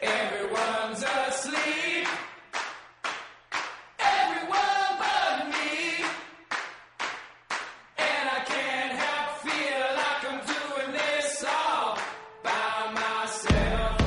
Everyone's asleep. Everyone but me. And I can't help feel like I'm doing this all by myself.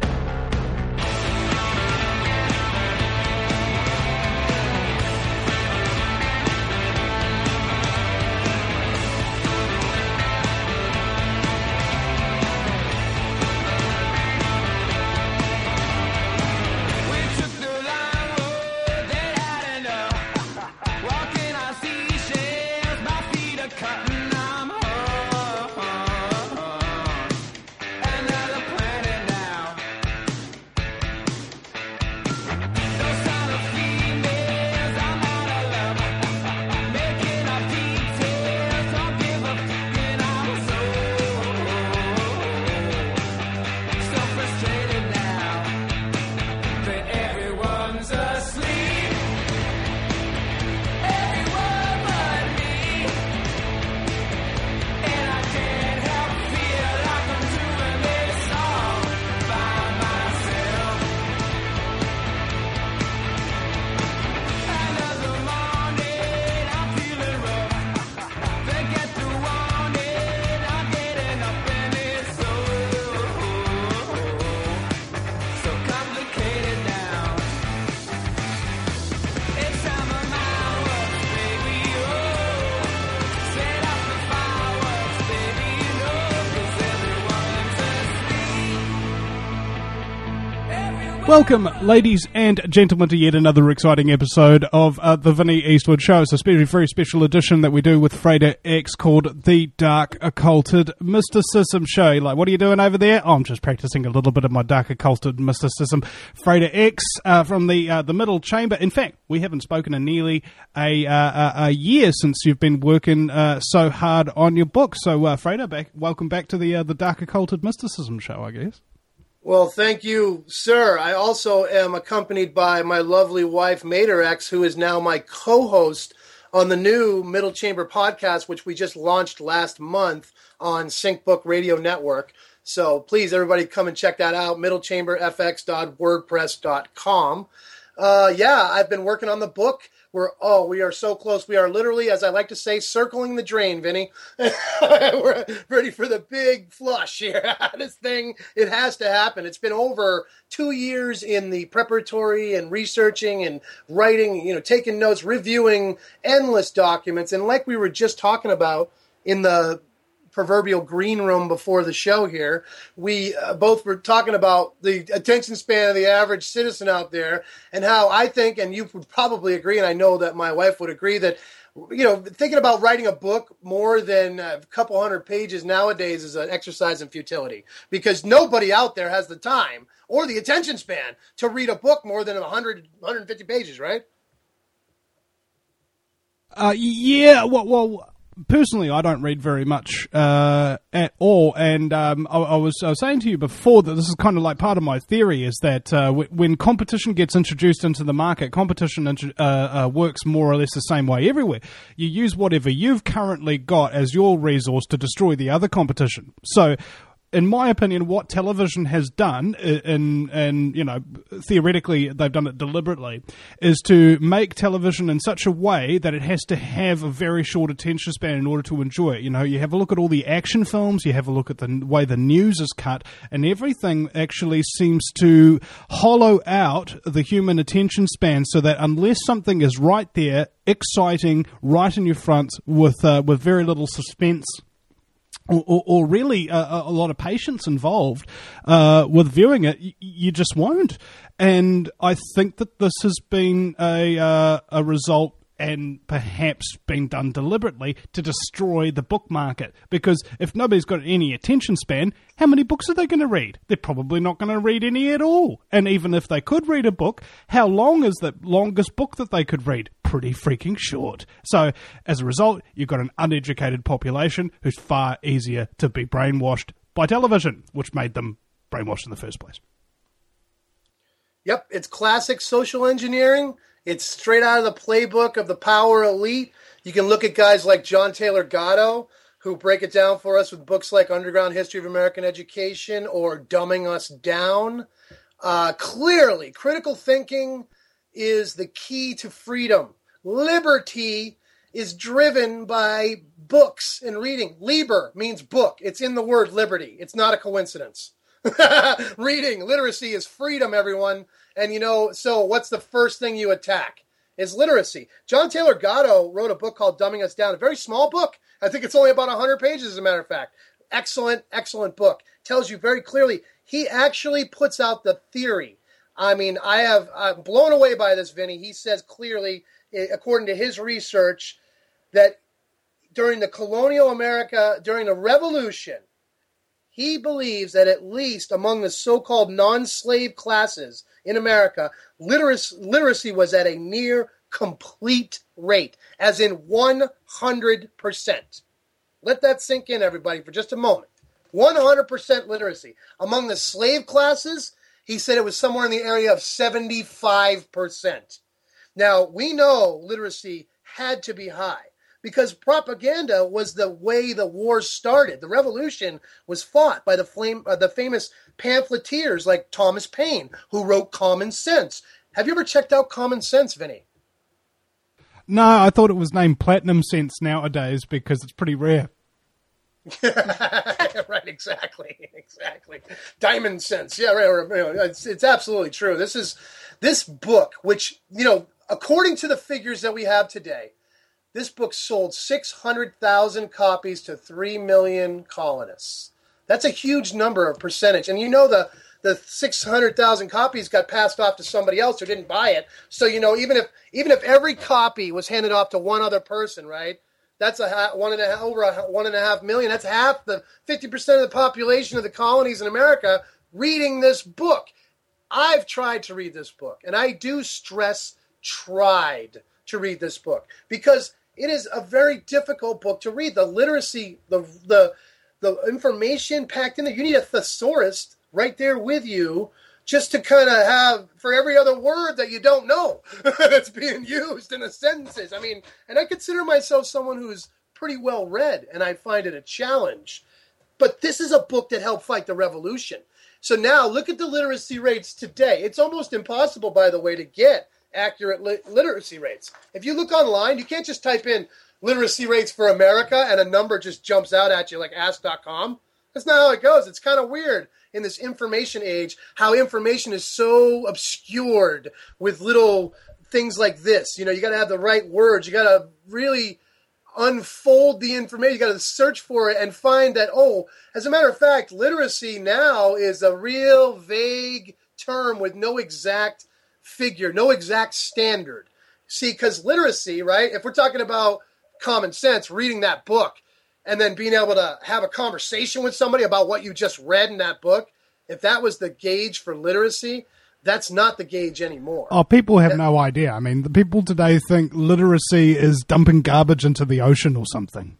Welcome, ladies and gentlemen, to yet another exciting episode of the Vinnie Eastwood Show. It's a very special edition that we do with Frater X called The Dark Occulted Mysticism Show. Like, what are you doing over there? Oh, I'm just practicing a little bit of my Dark Occulted Mysticism. Frater X from the Middle Chamber. In fact, we haven't spoken in nearly a year since you've been working so hard on your book. So, Frater, welcome back to the Dark Occulted Mysticism Show, I guess. Well, thank you, sir. I also am accompanied by my lovely wife, Mater X, who is now my co-host on the new Middle Chamber podcast, which we just launched last month on SyncBook Radio Network. So please, everybody, come and check that out, middlechamberfx.wordpress.com. I've been working on the book. We are so close. We are literally, as I like to say, circling the drain, Vinny. We're ready for the big flush here. This thing, it has to happen. It's been over 2 years in the preparatory and researching and writing, taking notes, reviewing endless documents. And like we were just talking about in the proverbial green room before the show here, we both were talking about the attention span of the average citizen out there and how I think, and you would probably agree, and I know that my wife would agree, that thinking about writing a book more than a couple hundred pages nowadays is an exercise in futility, because nobody out there has the time or the attention span to read a book more than 150 pages, right? Well, personally, I don't read very much at all, and I was saying to you before that this is kind of like part of my theory is that when competition gets introduced into the market, competition works more or less the same way everywhere. You use whatever you've currently got as your resource to destroy the other competition. So, in my opinion, what television has done, and theoretically they've done it deliberately, is to make television in such a way that it has to have a very short attention span in order to enjoy it. You have a look at all the action films, you have a look at the way the news is cut, and everything actually seems to hollow out the human attention span, so that unless something is right there, exciting, right in your front, with very little suspense, or really a lot of patience involved with viewing it, you just won't. And I think that this has been a result, and perhaps been done deliberately, to destroy the book market. Because if nobody's got any attention span, how many books are they going to read? They're probably not going to read any at all. And even if they could read a book, how long is the longest book that they could read? Pretty freaking short. So, as a result, you've got an uneducated population who's far easier to be brainwashed by television, which made them brainwashed in the first place. Yep, it's classic social engineering. It's straight out of the playbook of the power elite. You can look at guys like John Taylor Gatto, who break it down for us with books like Underground History of American Education or Dumbing Us Down. Clearly, critical thinking is the key to freedom. Liberty is driven by books and reading. Liber means book. It's in the word liberty. It's not a coincidence. Reading, literacy is freedom, everyone. And so what's the first thing you attack? Is literacy. John Taylor Gatto wrote a book called Dumbing Us Down, a very small book. I think it's only about 100 pages, as a matter of fact. Excellent, excellent book. Tells you very clearly. He actually puts out the theory. I mean, I'm blown away by this, Vinny. He says clearly, according to his research, that during the colonial America, during the Revolution, he believes that at least among the so-called non-slave classes in America, literacy was at a near complete rate, as in 100%. Let that sink in, everybody, for just a moment. 100% literacy. Among the slave classes, he said it was somewhere in the area of 75%. Now, we know literacy had to be high because propaganda was the way the war started. The revolution was fought by the famous pamphleteers like Thomas Paine, who wrote Common Sense. Have you ever checked out Common Sense, Vinny? No, I thought it was named Platinum Sense nowadays because it's pretty rare. Right, exactly. Diamond Sense, yeah, right. It's absolutely true. This book, which according to the figures that we have today, this book sold 600,000 copies to 3 million colonists. That's a huge number of percentage, and the 600,000 copies got passed off to somebody else who didn't buy it. So even if every copy was handed off to one other person, right? That's over 1.5 million. That's half the 50% of the population of the colonies in America reading this book. I've tried to read this book, and I do stress tried to read this book because it is a very difficult book to read. The literacy, the information packed in there. You need a thesaurus right there with you just to kind of have for every other word that you don't know that's being used in the sentences. I mean, and I consider myself someone who's pretty well read, and I find it a challenge. But this is a book that helped fight the revolution. So now look at the literacy rates today. It's almost impossible, by the way, to get accurate literacy rates. If you look online, you can't just type in literacy rates for America and a number just jumps out at you like ask.com. That's not how it goes. It's kind of weird in this information age, how information is so obscured with little things like this. You got to have the right words. You got to really unfold the information. You got to search for it and find that, as a matter of fact, literacy now is a real vague term with no exact figure, no exact standard. See, because literacy, right, if we're talking about common sense, reading that book, and then being able to have a conversation with somebody about what you just read in that book, if that was the gauge for literacy, that's not the gauge anymore. Oh, people have no idea. I mean, the people today think literacy is dumping garbage into the ocean or something.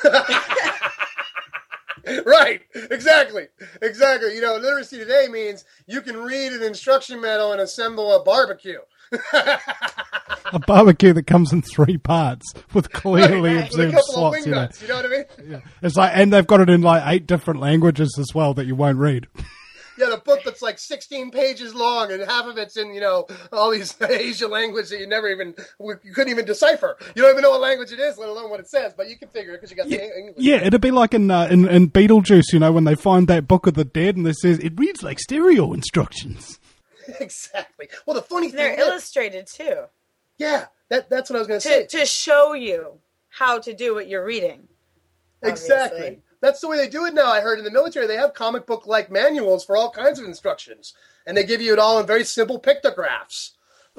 Right, exactly. Literacy today means you can read an instruction manual and assemble a barbecue. A barbecue that comes in 3 parts with clearly observed slots. You know what I mean? Yeah. It's like, and they've got it in like 8 different languages as well that you won't read. Yeah, the book that's like 16 pages long, and half of it's in all these Asian languages that you couldn't even decipher. You don't even know what language it is, let alone what it says. But you can figure it because you got the English. Yeah, it'd be like in Beetlejuice, when they find that Book of the Dead and it says it reads like stereo instructions. Exactly. Well, the funny thing they're illustrated too. Yeah, that's what I was going to say. To show you how to do what you're reading. Exactly. Obviously. That's the way they do it now. I heard in the military they have comic book-like manuals for all kinds of instructions. And they give you it all in very simple pictographs.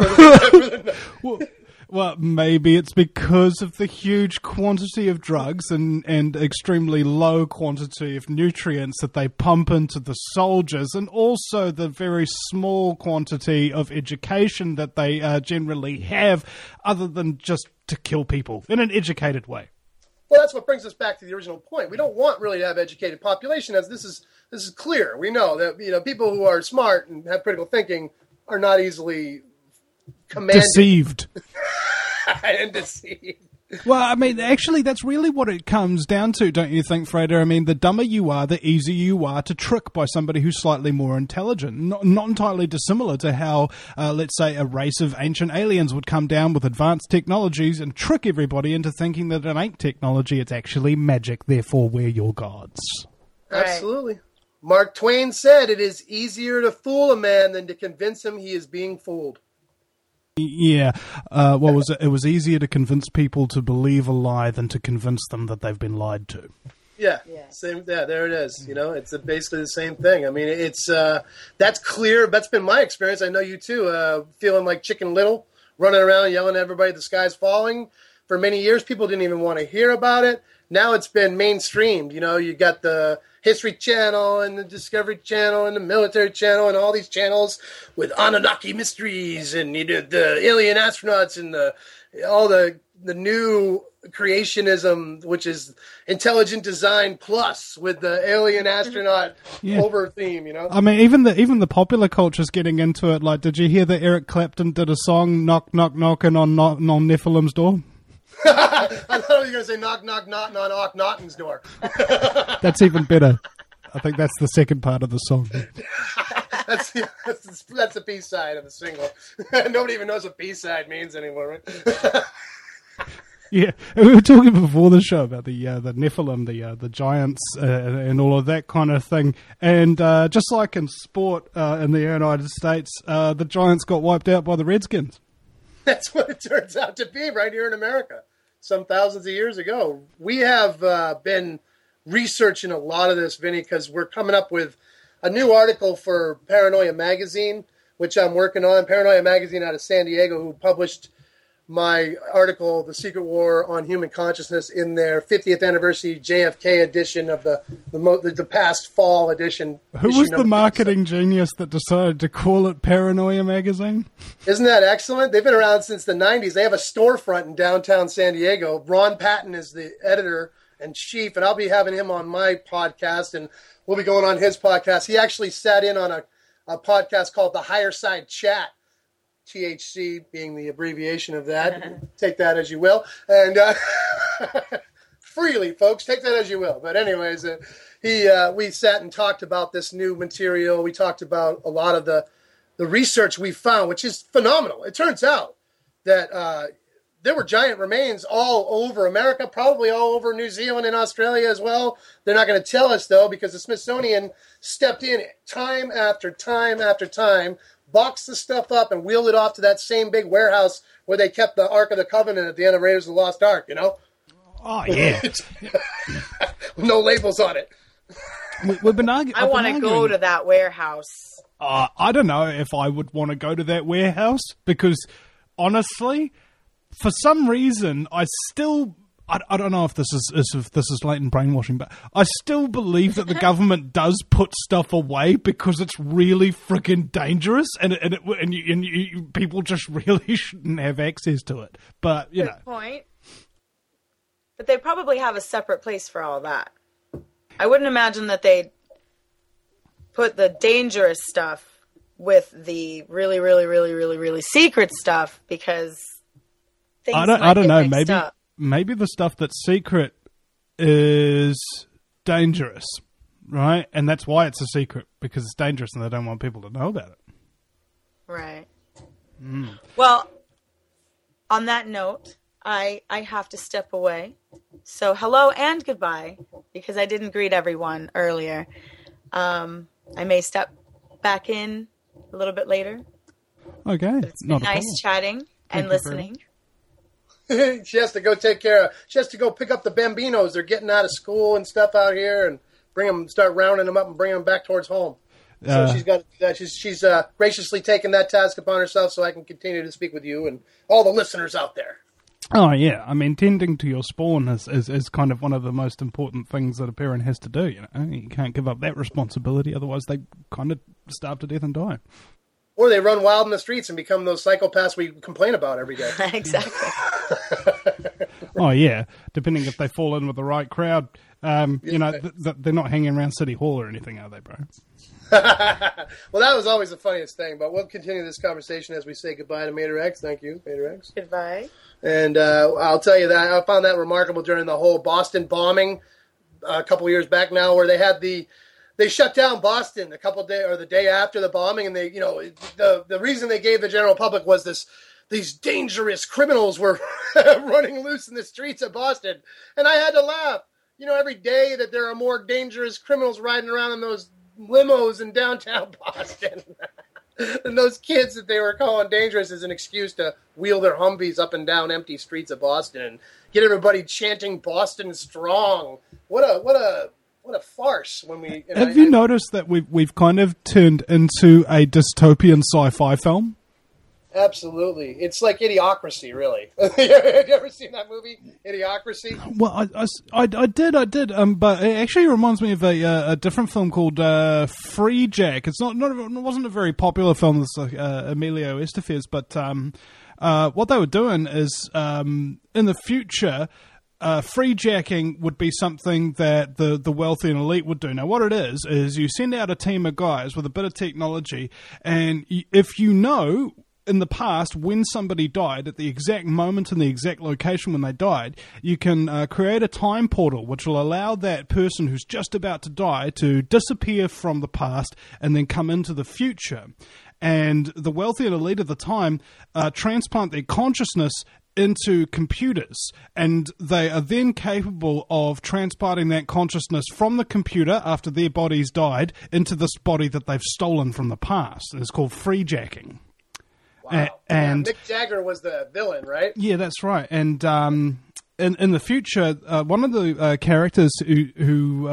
Well, maybe it's because of the huge quantity of drugs and extremely low quantity of nutrients that they pump into the soldiers, and also the very small quantity of education that they generally have, other than just to kill people in an educated way. Well, that's what brings us back to the original point. We don't want really to have educated population, as this is clear. We know that people who are smart and have critical thinking are not easily commanded. Deceived. And deceived. Well, I mean, actually, that's really what it comes down to, don't you think, Frater? I mean, the dumber you are, the easier you are to trick by somebody who's slightly more intelligent. Not entirely dissimilar to how, let's say, a race of ancient aliens would come down with advanced technologies and trick everybody into thinking that it ain't technology, it's actually magic, therefore we're your gods. Right. Absolutely. Mark Twain said, "It is easier to fool a man than to convince him he is being fooled." Yeah, what was it? It was easier to convince people to believe a lie than to convince them that they've been lied to. Yeah, Yeah. same. Yeah, there it is. You know, it's basically the same thing. I mean, it's that's clear. That's been my experience. I know you too. Feeling like Chicken Little, running around yelling at everybody, "The sky's falling." For many years, people didn't even want to hear about it. Now it's been mainstreamed. You know, you got the History Channel and the Discovery Channel and the Military Channel and all these channels with Anunnaki mysteries and the alien astronauts and all the new creationism, which is intelligent design plus with the alien astronaut over theme. You know, I mean, even the popular culture's getting into it. Like, did you hear that Eric Clapton did a song "Knock Knock Knocking on Nephilim's Door"? I thought you were going to say knock, knock, knock on Akhenaten's door. That's even better. I think that's the second part of the song. That's the B-side of the single. Nobody even knows what B-side means anymore, right? Yeah, we were talking before the show about the Nephilim, the giants, and all of that kind of thing. And just like in sport in the United States, the giants got wiped out by the Redskins. That's what it turns out to be right here in America. Some thousands of years ago. We have been researching a lot of this, Vinny, because we're coming up with a new article for Paranoia Magazine, which I'm working on. Paranoia Magazine out of San Diego, who published my article, The Secret War on Human Consciousness, in their 50th anniversary JFK edition of the past fall edition. Who was the marketing genius that decided to call it Paranoia Magazine? Isn't that excellent? They've been around since the 90s. They have a storefront in downtown San Diego. Ron Patton is the editor and chief, and I'll be having him on my podcast, and we'll be going on his podcast. He actually sat in on a podcast called The Higher Side Chat, THC being the abbreviation of that. Take that as you will. And freely, folks, take that as you will. But anyways, we sat and talked about this new material. We talked about a lot of the research we found, which is phenomenal. It turns out that there were giant remains all over America, probably all over New Zealand and Australia as well. They're not going to tell us, though, because the Smithsonian stepped in time after time after time, boxed the stuff up, and wheeled it off to that same big warehouse where they kept the Ark of the Covenant at the end of Raiders of the Lost Ark, you know? Oh, yeah. No labels on it. We've been arguing. I want to go to that warehouse. I don't know if I would want to go to that warehouse because, honestly, for some reason, I don't know if this is latent brainwashing, but I still believe that the government does put stuff away because it's really freaking dangerous, and people just really shouldn't have access to it. But you know, Good point. But they probably have a separate place for all that. I wouldn't imagine that they'd put the dangerous stuff with the really, really, really, really, really secret stuff because things I might don't get know. mixed up. Maybe the stuff that's secret is dangerous, right? And that's why it's a secret, because it's dangerous and they don't want people to know about it. Right. Well, on that note, I have to step away. So hello and goodbye, because I didn't greet everyone earlier. I may step back in a little bit later. Okay. It's been nice chatting and listening. She has to go she has to go pick up the Bambinos. They're getting out of school and stuff out here and start rounding them up and bringing them back towards home. So she's got to do that. She's graciously taken that task upon herself so I can continue to speak with you and all the listeners out there. Oh, yeah. I mean, tending to your spawn is kind of one of the most important things that a parent has to do, you know. You can't give up that responsibility, otherwise they kind of starve to death and die. Or they run wild in the streets and become those psychopaths we complain about every day. Exactly. Oh, yeah. Depending if they fall in with the right crowd. You know, they're not hanging around City Hall or anything, are they, bro? Well, that was always the funniest thing, but we'll continue this conversation as we say goodbye to Mater X. Thank you, Mater X. Goodbye. And I'll tell you that I found that remarkable during the whole Boston bombing a couple years back now, where they shut down Boston the day after the bombing, and the reason they gave the general public was these dangerous criminals were running loose in the streets of Boston, and I had to laugh. Every day that there are more dangerous criminals riding around in those limos in downtown Boston. And those kids that they were calling dangerous is an excuse to wheel their Humvees up and down empty streets of Boston and get everybody chanting Boston strong. What a farce when we... Have you noticed that we've kind of turned into a dystopian sci-fi film? Absolutely. It's like Idiocracy, really. Have you ever seen that movie, Idiocracy? Well, I did. But it actually reminds me of a different film called Freejack. It wasn't a very popular film. This Emilio Estevez, but what they were doing is in the future. Freejacking would be something that the wealthy and elite would do. Now, what it is you send out a team of guys with a bit of technology, and if you know in the past when somebody died, at the exact moment and the exact location when they died, you can create a time portal which will allow that person who's just about to die to disappear from the past and then come into the future. And the wealthy and elite at the time transplant their consciousness into computers, and they are then capable of transporting that consciousness from the computer after their bodies died into this body that they've stolen from the past. It's called freejacking. Wow. And Mick Jagger was the villain, right? Yeah, that's right. And in the future, one of the characters who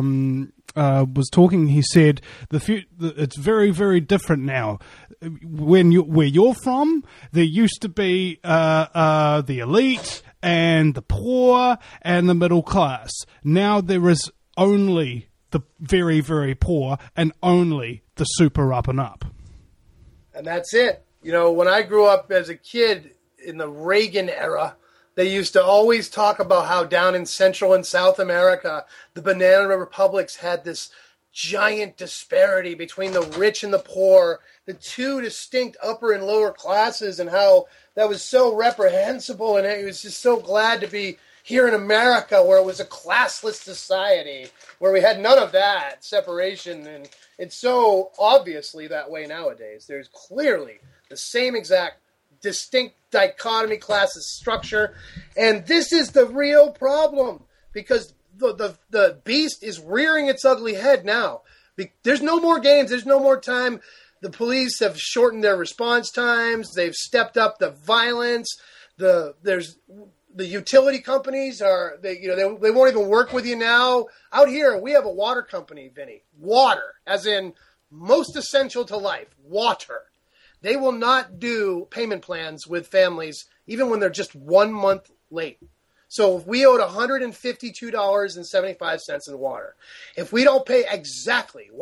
was talking, he said, it's very, very different now. Where you're from, there used to be the elite and the poor and the middle class. Now there is only the very, very poor and only the super up and up. And that's it. When I grew up as a kid in the Reagan era, they used to always talk about how down in Central and South America, the banana republics had this giant disparity between the rich and the poor, the two distinct upper and lower classes, and how that was so reprehensible. And it was just so glad to be here in America, where it was a classless society, where we had none of that separation. And it's so obviously that way nowadays. There's clearly the same exact distinct dichotomy classes structure. And this is the real problem, because the beast is rearing its ugly head now. There's no more games. There's no more time. The police have shortened their response times. They've stepped up the violence. The utility companies they won't even work with you now. Out here, we have a water company, Vinny. Water, as in most essential to life, water. They will not do payment plans with families, even when they're just 1 month late. So if we owed $152.75 in water, if we don't pay exactly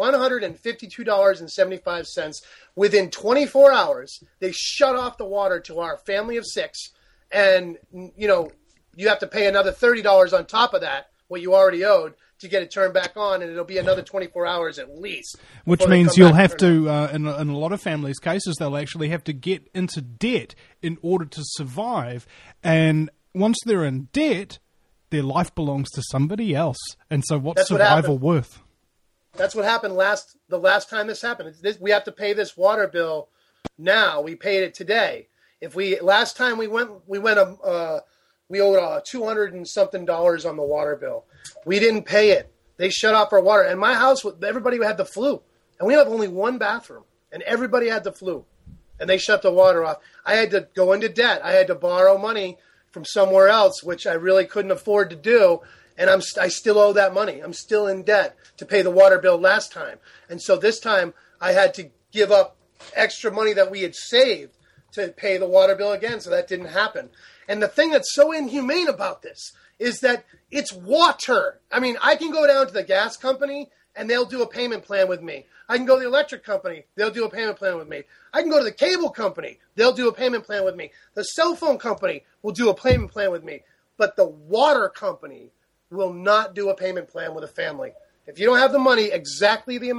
$152.75 within 24 hours, they shut off the water to our family of 6. And, you have to pay another $30 on top of that, what you already owed, to get it turned back on, and it'll be another 24 hours at least. Which means you'll have to, in a lot of families' cases, they'll actually have to get into debt in order to survive. And once they're in debt, their life belongs to somebody else. And so what's survival worth? That's what happened the last time this happened. We have to pay this water bill now. We paid it today. Last time we owed $200 and something on the water bill. We didn't pay it. They shut off our water. And my house, everybody had the flu. And we have only one bathroom. And everybody had the flu. And they shut the water off. I had to go into debt. I had to borrow money from somewhere else, which I really couldn't afford to do. And I still owe that money. I'm still in debt to pay the water bill last time. And so this time I had to give up extra money that we had saved to pay the water bill again. So that didn't happen. And the thing that's so inhumane about this is that it's water. I mean, I can go down to the gas company and they'll do a payment plan with me. I can go to the electric company. They'll do a payment plan with me. I can go to the cable company. They'll do a payment plan with me. The cell phone company will do a payment plan with me. But the water company will not do a payment plan with a family. If you don't have the money, exactly the amount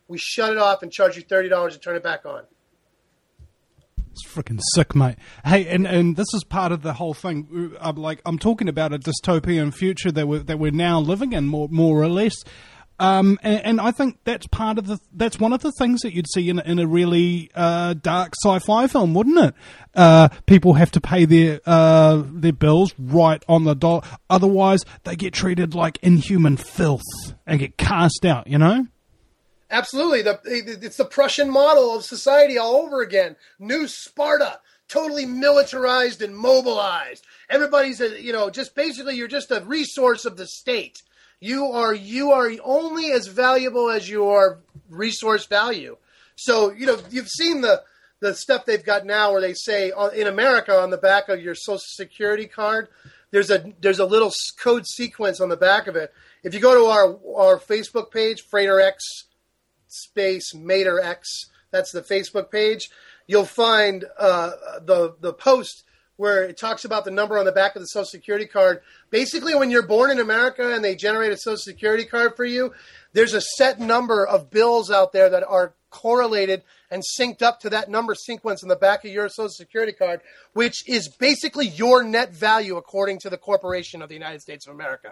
we shut it off and charge you $30 to turn it back on. It's freaking sick, mate. Hey, and this is part of the whole thing. I'm talking about a dystopian future that we're now living in, more or less. And I think that's that's one of the things that you'd see in a really dark sci-fi film, wouldn't it? People have to pay their bills right on the dollar, otherwise they get treated like inhuman filth and get cast out. You know. Absolutely. It's the Prussian model of society all over again. New Sparta, totally militarized and mobilized. Everybody's, just basically you're just a resource of the state. You are only as valuable as your resource value. So, you've seen the stuff they've got now where they say in America on the back of your Social Security card, there's a little code sequence on the back of it. If you go to our Facebook page, Freighter X space Mater X, that's the Facebook page, you'll find the post where it talks about the number on the back of the Social Security card. Basically, when you're born in America and they generate a Social Security card for you, there's a set number of bills out there that are correlated and synced up to that number sequence in the back of your Social Security card, which is basically your net value according to the Corporation of the United States of America.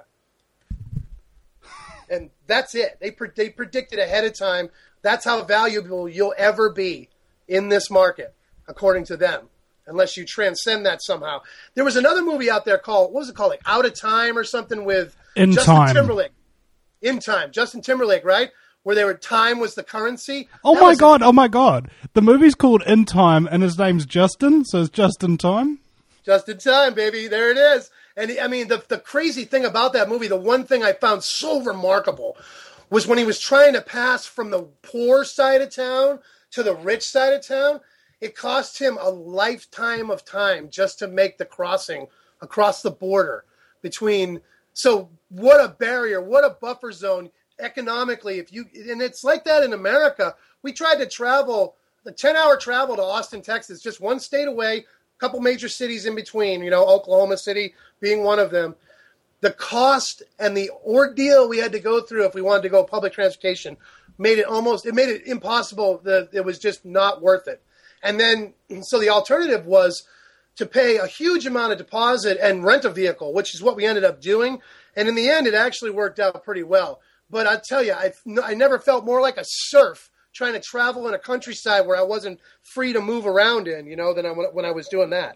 And that's it. They predicted ahead of time. That's how valuable you'll ever be in this market, according to them, unless you transcend that somehow. There was another movie out there called, what was it called? Like Out of Time or something with Justin Timberlake. In Time. Justin Timberlake, right? Where time was the currency. Oh my God. The movie's called In Time and his name's Justin, so it's Just in Time. Just in Time, baby. There it is. And I mean, the crazy thing about that movie, the one thing I found so remarkable was when he was trying to pass from the poor side of town to the rich side of town, it cost him a lifetime of time just to make the crossing across the border between. So what a barrier, what a buffer zone economically. And it's like that in America. We tried to travel, the 10-hour travel to Austin, Texas, just one state away, couple major cities in between, Oklahoma City being one of them. The cost and the ordeal we had to go through if we wanted to go public transportation made it impossible. It was just not worth it. And then, so the alternative was to pay a huge amount of deposit and rent a vehicle, which is what we ended up doing. And in the end, it actually worked out pretty well. But I tell you, I never felt more like a serf trying to travel in a countryside where I wasn't free to move around in, than when I was doing that.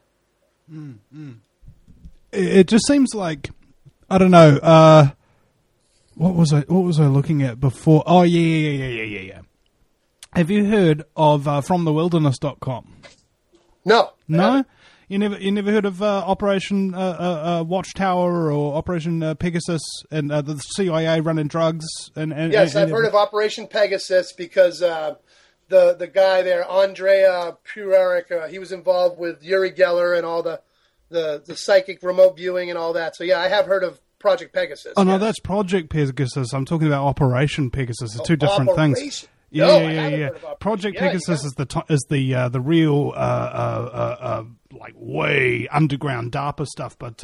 It just seems like, I don't know, what was I looking at before? Oh, yeah. Have you heard of FromTheWilderness.com? No. No? You never heard of Operation Watchtower or Operation Pegasus and the CIA running drugs? Yes, I've heard of Operation Pegasus because the guy there, Andrea Puraric, he was involved with Uri Geller and all the psychic remote viewing and all that. So yeah, I have heard of Project Pegasus. Oh no, that's Project Pegasus. I'm talking about Operation Pegasus. They're two different things. Yeah. Project Pegasus is the real like way underground DARPA stuff, but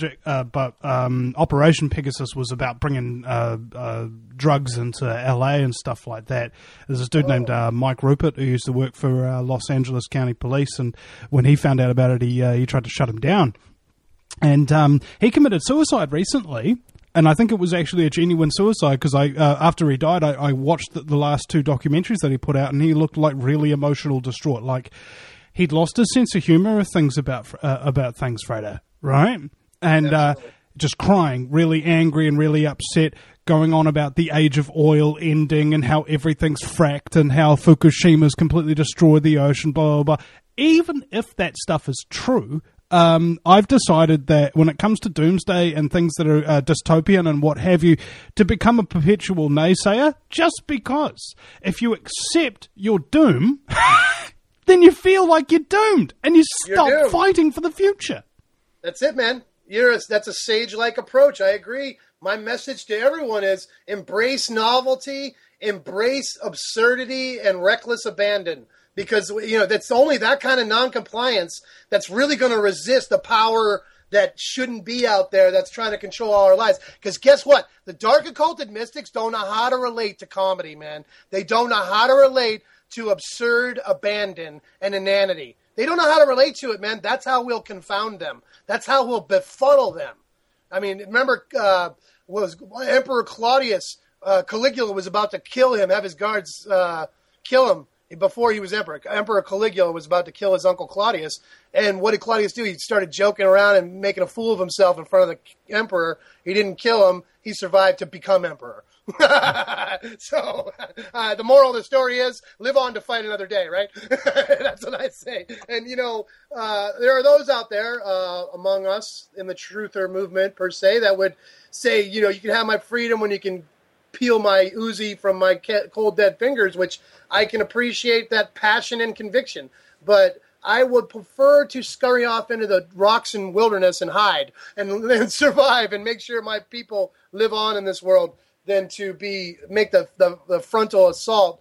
Operation Pegasus was about bringing drugs into LA and stuff like that. There's this dude named Mike Rupert who used to work for Los Angeles County Police, and when he found out about it, he tried to shut him down, and he committed suicide recently. And I think it was actually a genuine suicide because after he died, I watched the last two documentaries that he put out, and he looked like really emotional, distraught, like he'd lost his sense of humor of things about things, Fredo, right? And just crying, really angry and really upset, going on about the age of oil ending and how everything's fracked and how Fukushima's completely destroyed the ocean, blah, blah, blah. Even if that stuff is true, I've decided that when it comes to doomsday and things that are dystopian and what have you, to become a perpetual naysayer, just because if you accept your doom, then you feel like you're doomed and you stop fighting for the future. That's it, man. That's a sage-like approach. I agree. My message to everyone is embrace novelty, embrace absurdity, and reckless abandon. Because, that's only that kind of non-compliance that's really going to resist the power that shouldn't be out there that's trying to control all our lives. Because guess what? The dark occulted mystics don't know how to relate to comedy, man. They don't know how to relate to absurd abandon and inanity. They don't know how to relate to it, man. That's how we'll confound them. That's how we'll befuddle them. I mean, remember, was Emperor Claudius, Caligula was about to kill him, have his guards kill him before he was emperor. Emperor Caligula was about to kill his uncle Claudius. And what did Claudius do? He started joking around and making a fool of himself in front of the emperor. He didn't kill him. He survived to become emperor. So the moral of the story is live on to fight another day, right? That's what I say. And, you know, there are those out there among us in the truther movement, per se, that would say, you know, you can have my freedom when you can peel my Uzi from my cold, dead fingers, which I can appreciate that passion and conviction. But I would prefer to scurry off into the rocks and wilderness and hide and survive and make sure my people live on in this world than to make the frontal assault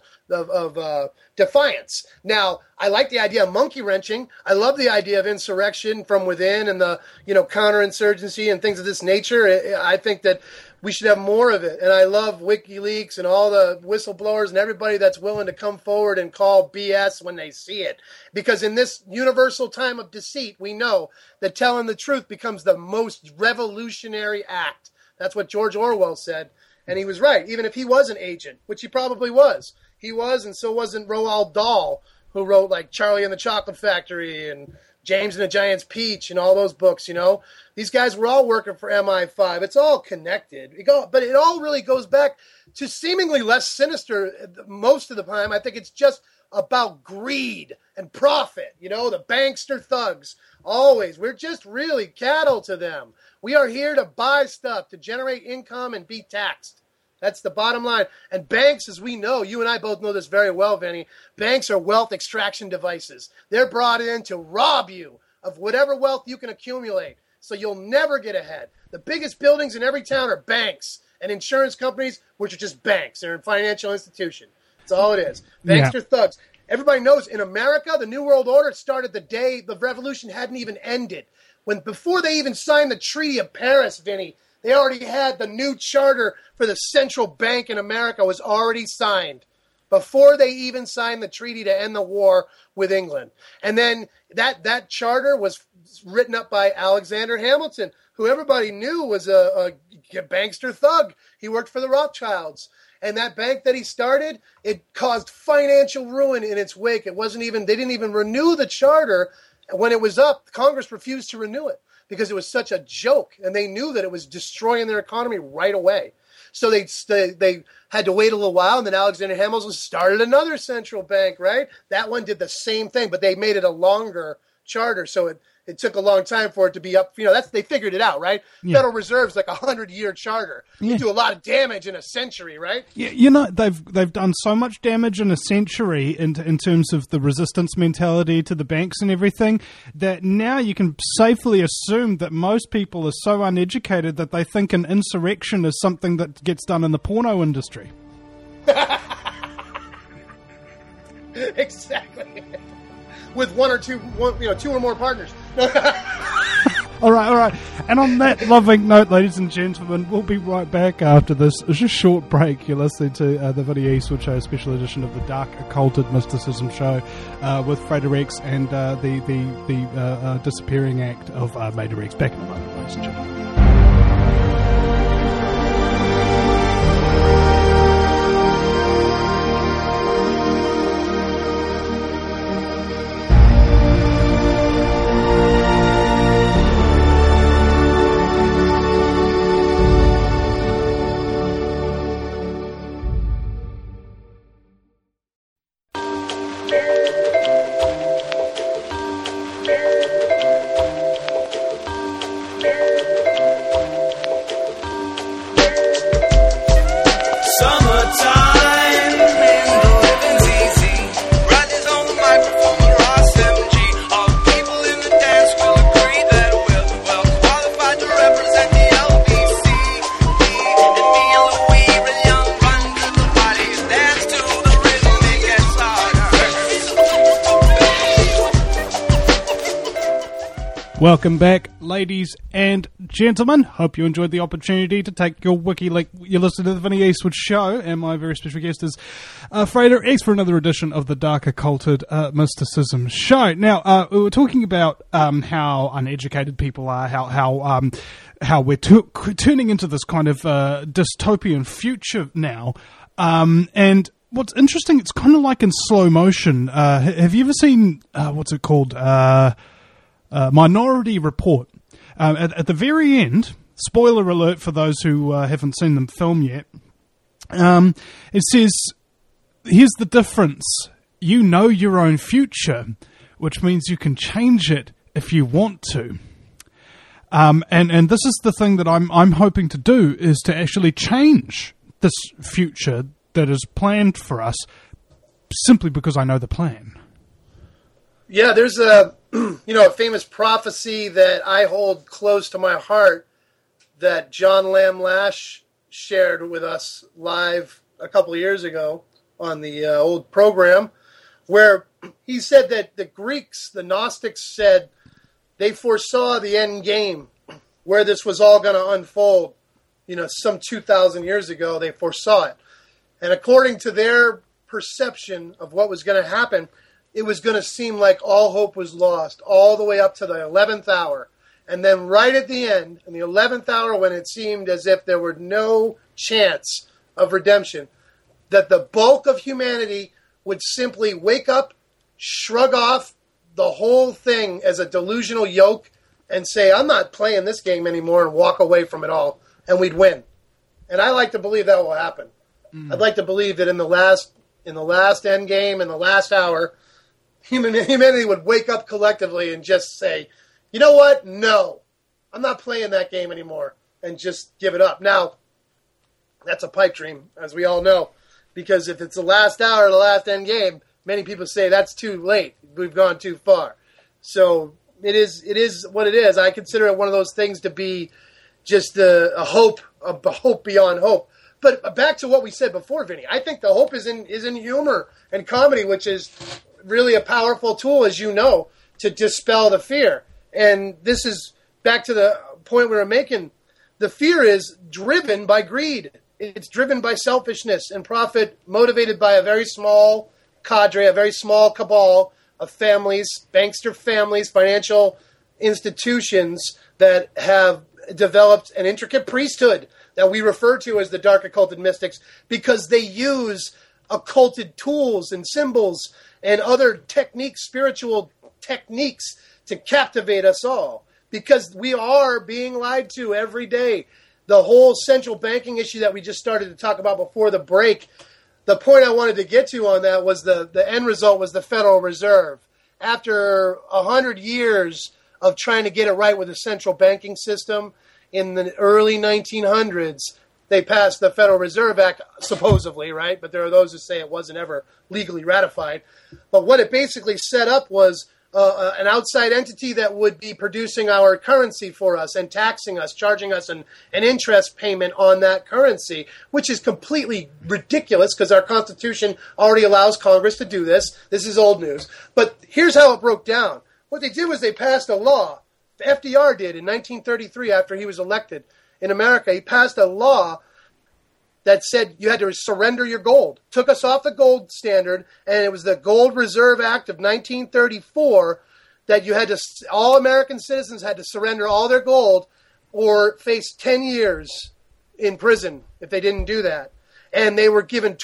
of defiance. Now, I like the idea of monkey wrenching. I love the idea of insurrection from within and the, you know, counterinsurgency and things of this nature. I think that we should have more of it. And I love WikiLeaks and all the whistleblowers and everybody that's willing to come forward and call BS when they see it. Because in this universal time of deceit, we know that telling the truth becomes the most revolutionary act. That's what George Orwell said. And he was right, even if he was an agent, which he probably was. He was, and so wasn't Roald Dahl, who wrote like Charlie and the Chocolate Factory and James and the Giant's Peach and all those books, you know. These guys were all working for MI5. It's all connected. But it all really goes back to seemingly less sinister most of the time. I think it's just about greed and profit, you know, the bankster thugs. Always. We're just really cattle to them. We are here to buy stuff, to generate income and be taxed. That's the bottom line. And banks, as we know, you and I both know this very well, Vinny, banks are wealth extraction devices. They're brought in to rob you of whatever wealth you can accumulate, so you'll never get ahead. The biggest buildings in every town are banks and insurance companies, which are just banks. They're a financial institution. That's all it is. Bankster thugs. Everybody knows in America, the New World Order started the day the revolution hadn't even ended. Before they even signed the Treaty of Paris, Vinny, they already had the new charter for the central bank in America was already signed before they even signed the treaty to end the war with England. And then that charter was written up by Alexander Hamilton, who everybody knew was a bankster thug. He worked for the Rothschilds. And that bank that he started, it caused financial ruin in its wake. They didn't even renew the charter. When it was up, Congress refused to renew it because it was such a joke. And they knew that it was destroying their economy right away. So they had to wait a little while, and then Alexander Hamilton started another central bank, right? That one did the same thing, but they made it a longer charter, so it took a long time for it to be up. You know, they figured it out, right? Yeah. Federal Reserve's like 100-year charter. You do a lot of damage in a century, right? Yeah, you know, they've done so much damage in a century in terms of the resistance mentality to the banks and everything that now you can safely assume that most people are so uneducated that they think an insurrection is something that gets done in the porno industry. Exactly. With two or more partners. All right. And on that loving note, ladies and gentlemen, we'll be right back after this. It's just a short break. You're listening to the Vinny Eastwood Show, special edition of the Dark Occulted Mysticism Show with Frater X and the disappearing act of Mater X. Back in a moment, ladies and gentlemen. Welcome back, ladies and gentlemen. Hope you enjoyed the opportunity to take your wiki like you listened to the Vinny Eastwood Show, and my very special guest is Fraser X for another edition of the Dark Occulted Mysticism Show. Now, we were talking about how uneducated people are, how we're turning into this kind of dystopian future now, and what's interesting, it's kind of like in slow motion. Have you ever seen what's it called? Minority Report. At the very end, spoiler alert for those who haven't seen the film yet, it says, here's the difference. You know your own future, which means you can change it if you want to. And this is the thing that I'm hoping to do, is to actually change this future that is planned for us simply because I know the plan. Yeah, there's a a famous prophecy that I hold close to my heart that John Lamb Lash shared with us live a couple of years ago on the old program, where he said that the Greeks, the Gnostics, said they foresaw the end game, where this was all going to unfold. Some 2,000 years ago, they foresaw it. And according to their perception of what was going to happen, it was going to seem like all hope was lost all the way up to the 11th hour. And then right at the end, in the 11th hour, when it seemed as if there were no chance of redemption, that the bulk of humanity would simply wake up, shrug off the whole thing as a delusional yoke, and say, I'm not playing this game anymore, and walk away from it all, and we'd win. And I like to believe that will happen. I'd like to believe that in the last end game, in the last hour, humanity would wake up collectively and just say, you know what? No, I'm not playing that game anymore, and just give it up. Now, that's a pipe dream, as we all know, because if it's the last hour of the last end game, many people say that's too late. We've gone too far. So it is what it is. I consider it one of those things to be just a hope beyond hope. But back to what we said before, Vinny, I think the hope is in humor and comedy, which is really a powerful tool, as you know, to dispel the fear. And this is back to the point we were making. The fear is driven by greed. It's driven by selfishness and profit, motivated by a very small cadre, a very small cabal of families, bankster families, financial institutions that have developed an intricate priesthood that we refer to as the Dark Occulted Mystics, because they use occulted tools and symbols and other techniques, spiritual techniques, to captivate us all. Because we are being lied to every day. The whole central banking issue that we just started to talk about before the break, the point I wanted to get to on that was the end result was the Federal Reserve. After 100 years of trying to get it right with the central banking system, in the early 1900s, they passed the Federal Reserve Act, supposedly, right? But there are those who say it wasn't ever legally ratified. But what it basically set up was an outside entity that would be producing our currency for us and taxing us, charging us an interest payment on that currency, which is completely ridiculous because our Constitution already allows Congress to do this. This is old news. But here's how it broke down. What they did was they passed a law. FDR did in 1933 after he was elected in America. He passed a law that said you had to surrender your gold. Took us off the gold standard, and it was the Gold Reserve Act of 1934 that you had to, all American citizens had to surrender all their gold or face 10 years in prison if they didn't do that. And they were given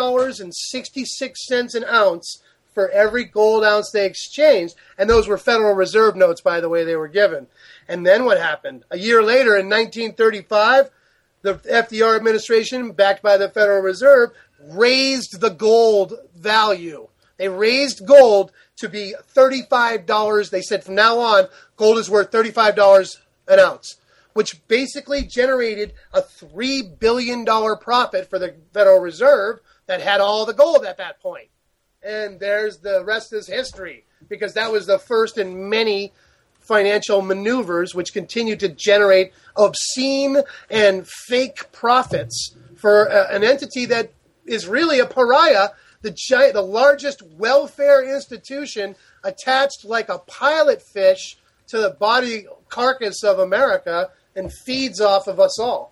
$20.66 an ounce for every gold ounce they exchanged. And those were Federal Reserve notes, by the way, they were given. And then what happened? A year later, in 1935, the FDR administration, backed by the Federal Reserve, raised the gold value. They raised gold to be $35. They said from now on, gold is worth $35 an ounce, which basically generated a $3 billion profit for the Federal Reserve that had all the gold at that point. And there's the rest is history, because that was the first in many financial maneuvers which continued to generate obscene and fake profits for an entity that is really a pariah, the largest welfare institution attached like a pilot fish to the body carcass of America and feeds off of us all.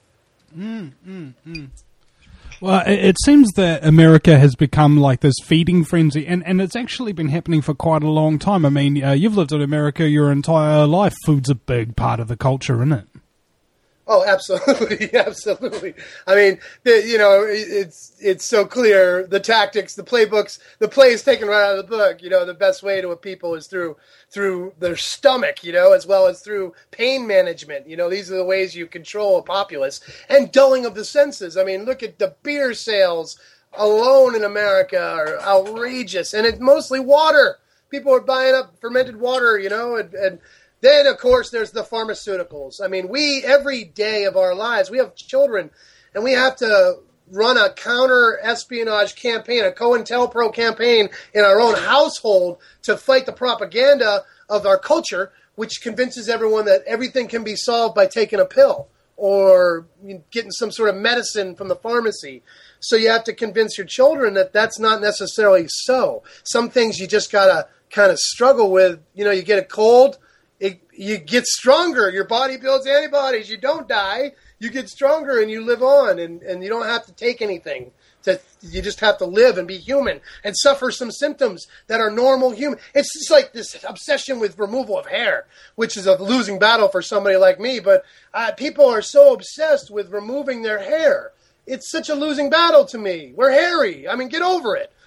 Well, it seems that America has become like this feeding frenzy, and it's actually been happening for quite a long time. I mean, you've lived in America your entire life. Food's a big part of the culture, isn't it? Oh, absolutely, absolutely. I mean, it's so clear. The tactics, the playbooks, the play is taken right out of the book. The best way to a people is through their stomach, as well as through pain management. These are the ways you control a populace, and dulling of the senses. I mean, look at the beer sales alone in America are outrageous, and it's mostly water. People are buying up fermented water, and then, of course, there's the pharmaceuticals. I mean, every day of our lives, we have children, and we have to run a counter-espionage campaign, a COINTELPRO campaign in our own household to fight the propaganda of our culture, which convinces everyone that everything can be solved by taking a pill or getting some sort of medicine from the pharmacy. So you have to convince your children that that's not necessarily so. Some things you just got to kind of struggle with. You get a cold, you get stronger. Your body builds antibodies. You don't die. You get stronger and you live on, and you don't have to take anything. You just have to live and be human and suffer some symptoms that are normal human. It's just like this obsession with removal of hair, which is a losing battle for somebody like me. But people are so obsessed with removing their hair. It's such a losing battle to me. We're hairy. I mean, get over it.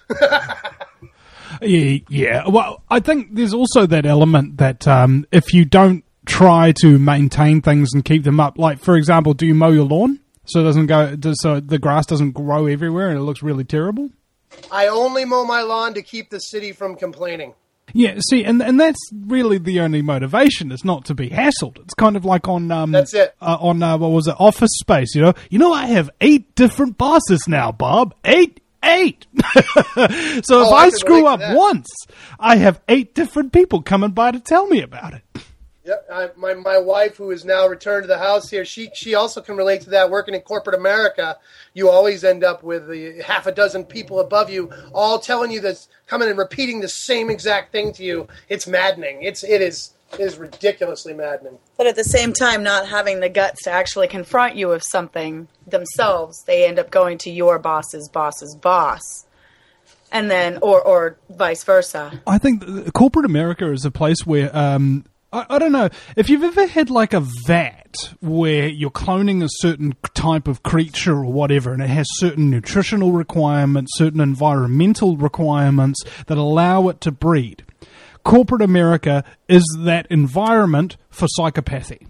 Yeah. Well, I think there's also that element that if you don't try to maintain things and keep them up, like, for example, do you mow your lawn so the grass doesn't grow everywhere and it looks really terrible? I only mow my lawn to keep the city from complaining. Yeah, see, and that's really the only motivation. It's not to be hassled. It's kind of like on that's it. On what was it, Office Space? I have 8 different bosses now, Bob. 8. So if I screw up once, I have 8 different people coming by to tell me about it. Yeah, my wife, who is now returned to the house here, she also can relate to that. Working in corporate America, you always end up with the half a dozen people above you all telling you this, coming and repeating the same exact thing to you. It's maddening. It is ridiculously maddening. But at the same time, not having the guts to actually confront you with something themselves, they end up going to your boss's boss's boss. And then, or vice versa. I think corporate America is a place where, I don't know, if you've ever had like a vat where you're cloning a certain type of creature or whatever, and it has certain nutritional requirements, certain environmental requirements that allow it to breed. Corporate America is that environment for psychopathy.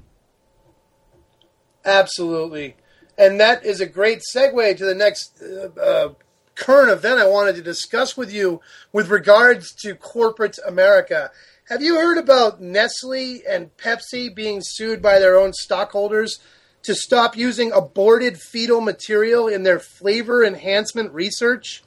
Absolutely. And that is a great segue to the next current event I wanted to discuss with you with regards to corporate America. Have you heard about Nestle and Pepsi being sued by their own stockholders to stop using aborted fetal material in their flavor enhancement research?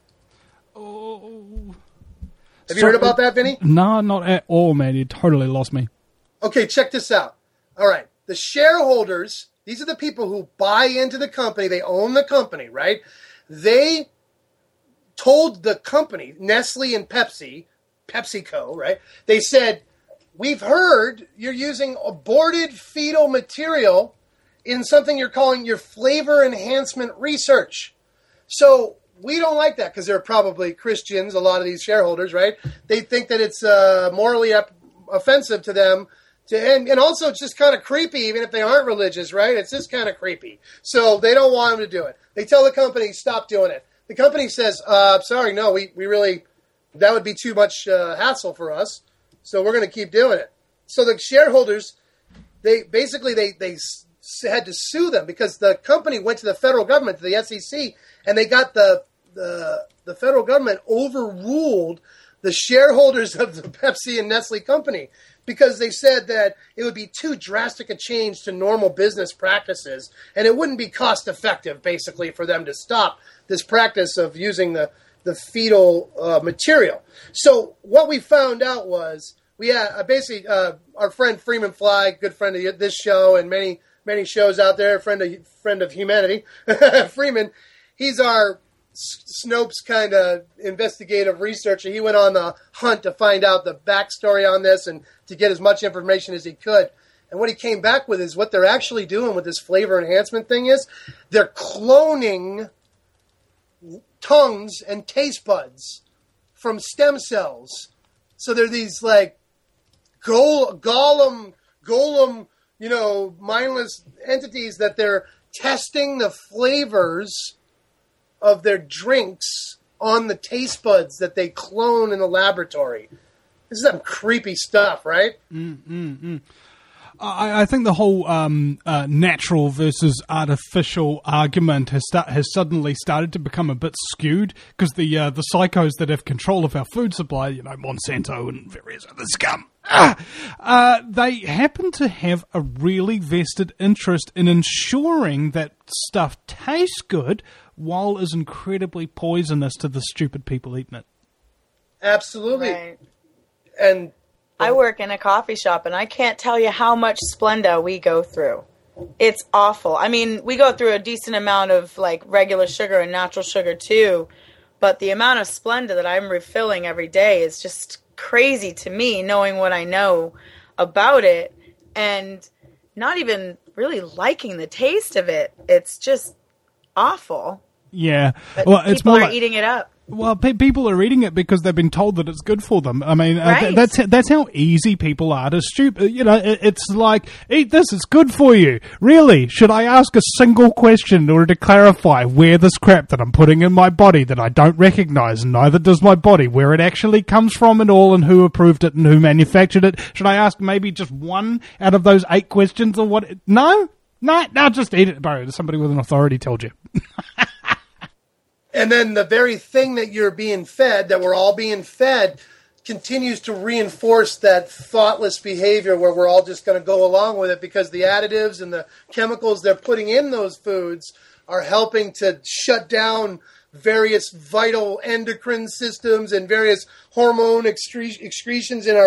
Oh. Have you heard about that, Vinny? No, not at all, man. You totally lost me. Okay, check this out. All right. The shareholders, these are the people who buy into the company. They own the company, right? They told the company, Nestle and Pepsi, PepsiCo, right? They said, we've heard you're using aborted fetal material in something you're calling your flavor enhancement research. So we don't like that because they're probably Christians, a lot of these shareholders, right? They think that it's morally offensive to them. And also it's just kind of creepy, even if they aren't religious, right? It's just kind of creepy. So they don't want them to do it. They tell the company, stop doing it. The company says, sorry, no, we really, that would be too much hassle for us. So we're going to keep doing it. So the shareholders, they had to sue them because the company went to the federal government, to the SEC, and they got the federal government overruled the shareholders of the Pepsi and Nestle company because they said that it would be too drastic a change to normal business practices and it wouldn't be cost effective basically for them to stop this practice of using the fetal material. So what we found out was we had basically our friend Freeman Fly, good friend of this show and many shows out there, friend of humanity, Freeman. He's our Snopes kind of investigative researcher. He went on the hunt to find out the backstory on this and to get as much information as he could. And what he came back with is what they're actually doing with this flavor enhancement thing is they're cloning tongues and taste buds from stem cells. So they're these like golem, mindless entities that they're testing the flavors of their drinks on the taste buds that they clone in the laboratory. This is some creepy stuff, right? I think the whole natural versus artificial argument has suddenly started to become a bit skewed because the psychos that have control of our food supply, Monsanto and various other scum, they happen to have a really vested interest in ensuring that stuff tastes good while is incredibly poisonous to the stupid people eating it. Absolutely. Right. And I work in a coffee shop, and I can't tell you how much Splenda we go through. It's awful. I mean, we go through a decent amount of, like, regular sugar and natural sugar, too. But the amount of Splenda that I'm refilling every day is just crazy to me, knowing what I know about it, and not even really liking the taste of it. It's just awful. Yeah. But well, it's people more are like, eating it up. Well, people are eating it because they've been told that it's good for them. I mean, Right. that's how easy people are to stupid. It's like, eat this, it's good for you. Really? Should I ask a single question in order to clarify where this crap that I'm putting in my body that I don't recognize, and neither does my body, where it actually comes from and all, and who approved it and who manufactured it? Should I ask maybe just one out of those 8 questions or what? No, just eat it, bro. Somebody with an authority told you. And then the very thing that you're being fed, that we're all being fed, continues to reinforce that thoughtless behavior where we're all just going to go along with it because the additives and the chemicals they're putting in those foods are helping to shut down various vital endocrine systems and various hormone secretions in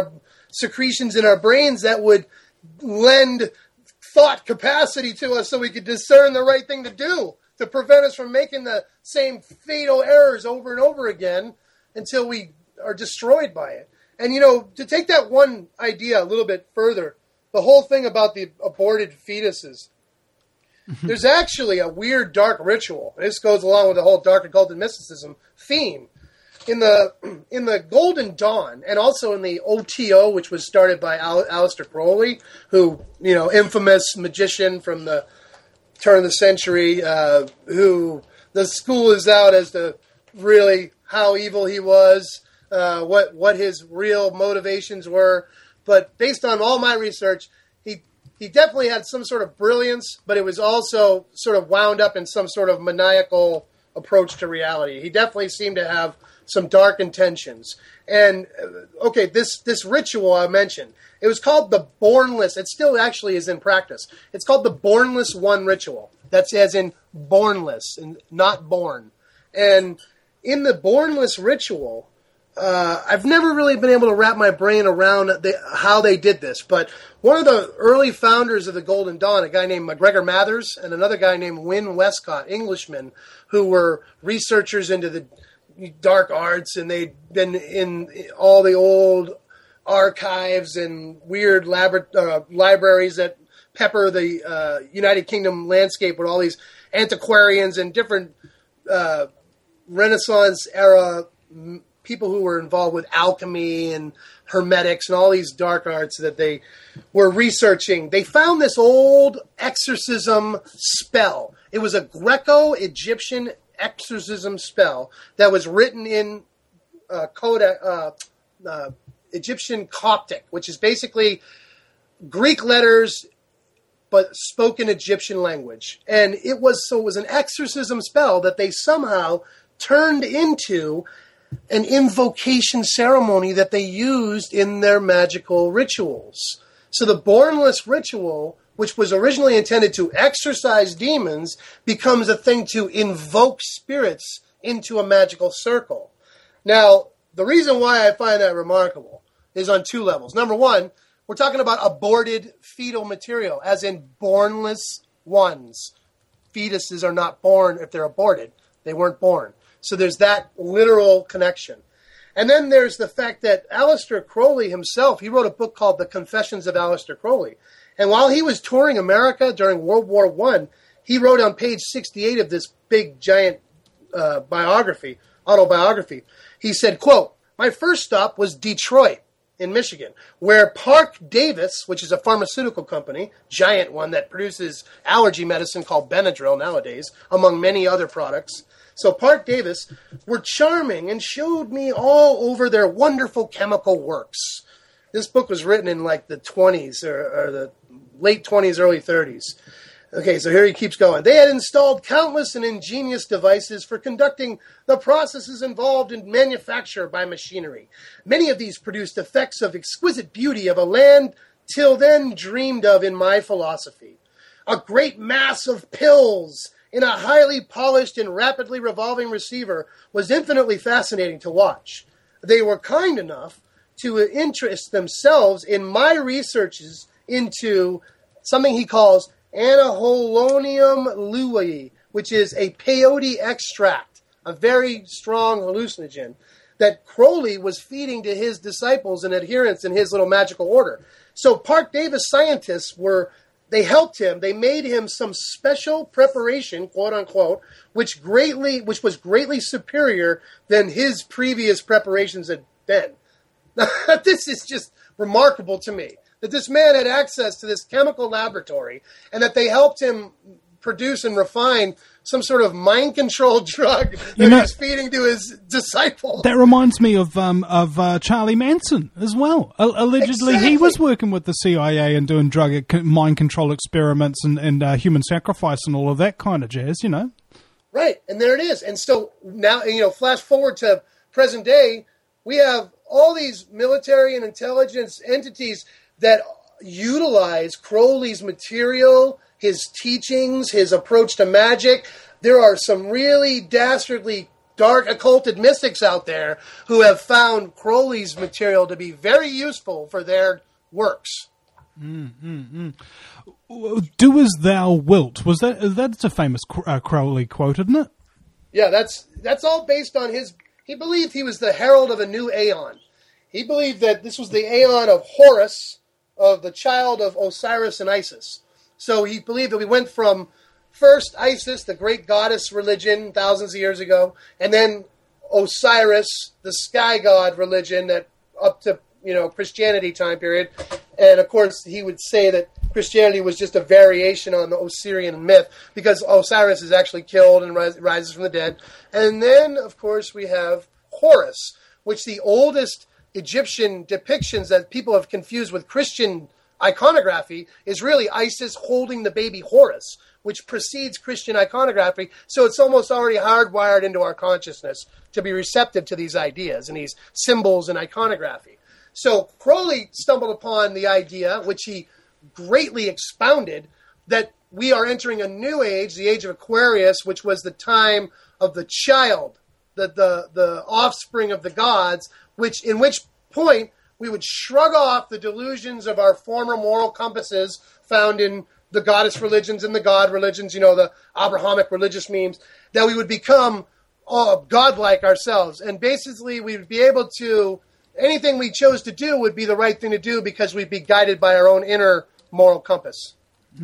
our brains that would lend thought capacity to us so we could discern the right thing to do, to prevent us from making the same fatal errors over and over again until we are destroyed by it. And, to take that one idea a little bit further, the whole thing about the aborted fetuses, there's actually a weird dark ritual. This goes along with the whole dark occult and mysticism theme. In the Golden Dawn, and also in the OTO, which was started by Aleister Crowley, who, infamous magician from the turn of the century, who the school is out as to really how evil he was, what his real motivations were. But based on all my research, he definitely had some sort of brilliance, but it was also sort of wound up in some sort of maniacal approach to reality. He definitely seemed to have some dark intentions. And, okay, this ritual I mentioned, it was called the Bornless. It still actually is in practice. It's called the Bornless One Ritual. That's as in bornless and not born. And in the Bornless Ritual, I've never really been able to wrap my brain around how they did this. But one of the early founders of the Golden Dawn, a guy named McGregor Mathers, and another guy named Wynne Westcott, Englishmen, who were researchers into the dark arts, and they'd been in all the old archives and weird libraries that pepper the United Kingdom landscape with all these antiquarians and different Renaissance era people who were involved with alchemy and hermetics and all these dark arts that they were researching. They found this old exorcism spell. It was a Greco-Egyptian exorcism spell that was written in Egyptian Coptic, which is basically Greek letters but spoken Egyptian language. And it was an exorcism spell that they somehow turned into an invocation ceremony that they used in their magical rituals. So the Bornless Ritual, which was originally intended to exorcise demons, becomes a thing to invoke spirits into a magical circle. Now, the reason why I find that remarkable is on 2 levels. Number one, we're talking about aborted fetal material, as in bornless ones. Fetuses are not born if they're aborted. They weren't born. So there's that literal connection. And then there's the fact that Aleister Crowley himself, he wrote a book called The Confessions of Aleister Crowley. And while he was touring America during World War I, he wrote on page 68 of this big, giant autobiography, he said, quote, "My first stop was Detroit in Michigan, where Park Davis, which is a pharmaceutical company, giant one that produces allergy medicine called Benadryl nowadays, among many other products. So Park Davis were charming and showed me all over their wonderful chemical works." This book was written in like the 20s or the late 20s, early 30s. Okay, so here he keeps going. "They had installed countless and ingenious devices for conducting the processes involved in manufacture by machinery. Many of these produced effects of exquisite beauty of a land till then dreamed of in my philosophy. A great mass of pills in a highly polished and rapidly revolving receiver was infinitely fascinating to watch. They were kind enough to interest themselves in my researches into something he calls Anaholonium lui, which is a peyote extract, a very strong hallucinogen, that Crowley was feeding to his disciples and adherents in his little magical order. So Park Davis scientists they helped him. They made him some special preparation, quote unquote, which was greatly superior than his previous preparations had been. This is just remarkable to me, that this man had access to this chemical laboratory and that they helped him produce and refine some sort of mind-controlled drug that he was feeding to his disciples. That reminds me of Charlie Manson as well. Allegedly, He was working with the CIA and doing mind control experiments and human sacrifice and all of that kind of jazz, you know. Right, and there it is. And so now, flash forward to present day, we have all these military and intelligence entities that utilize Crowley's material, his teachings, his approach to magic. There are some really dastardly, dark, occulted mystics out there who have found Crowley's material to be very useful for their works. Do as thou wilt. That's a famous Crowley quote, isn't it? Yeah, that's all based on he believed he was the herald of a new aeon. He believed that this was the aeon of Horus, of the child of Osiris and Isis. So he believed that we went from first Isis, the great goddess religion thousands of years ago, and then Osiris, the sky god religion that up to, Christianity time period. And of course, he would say that Christianity was just a variation on the Osirian myth because Osiris is actually killed and rises from the dead. And then, of course, we have Horus, which the oldest Egyptian depictions that people have confused with Christian iconography is really Isis holding the baby Horus, which precedes Christian iconography. So it's almost already hardwired into our consciousness to be receptive to these ideas and these symbols and iconography. So Crowley stumbled upon the idea, which he greatly expounded, that we are entering a new age, the age of Aquarius, which was the time of the child, the offspring of the gods, in which point we would shrug off the delusions of our former moral compasses found in the goddess religions and the god religions, the Abrahamic religious memes, that we would become godlike ourselves. And basically we would be able to, anything we chose to do would be the right thing to do because we'd be guided by our own inner moral compass.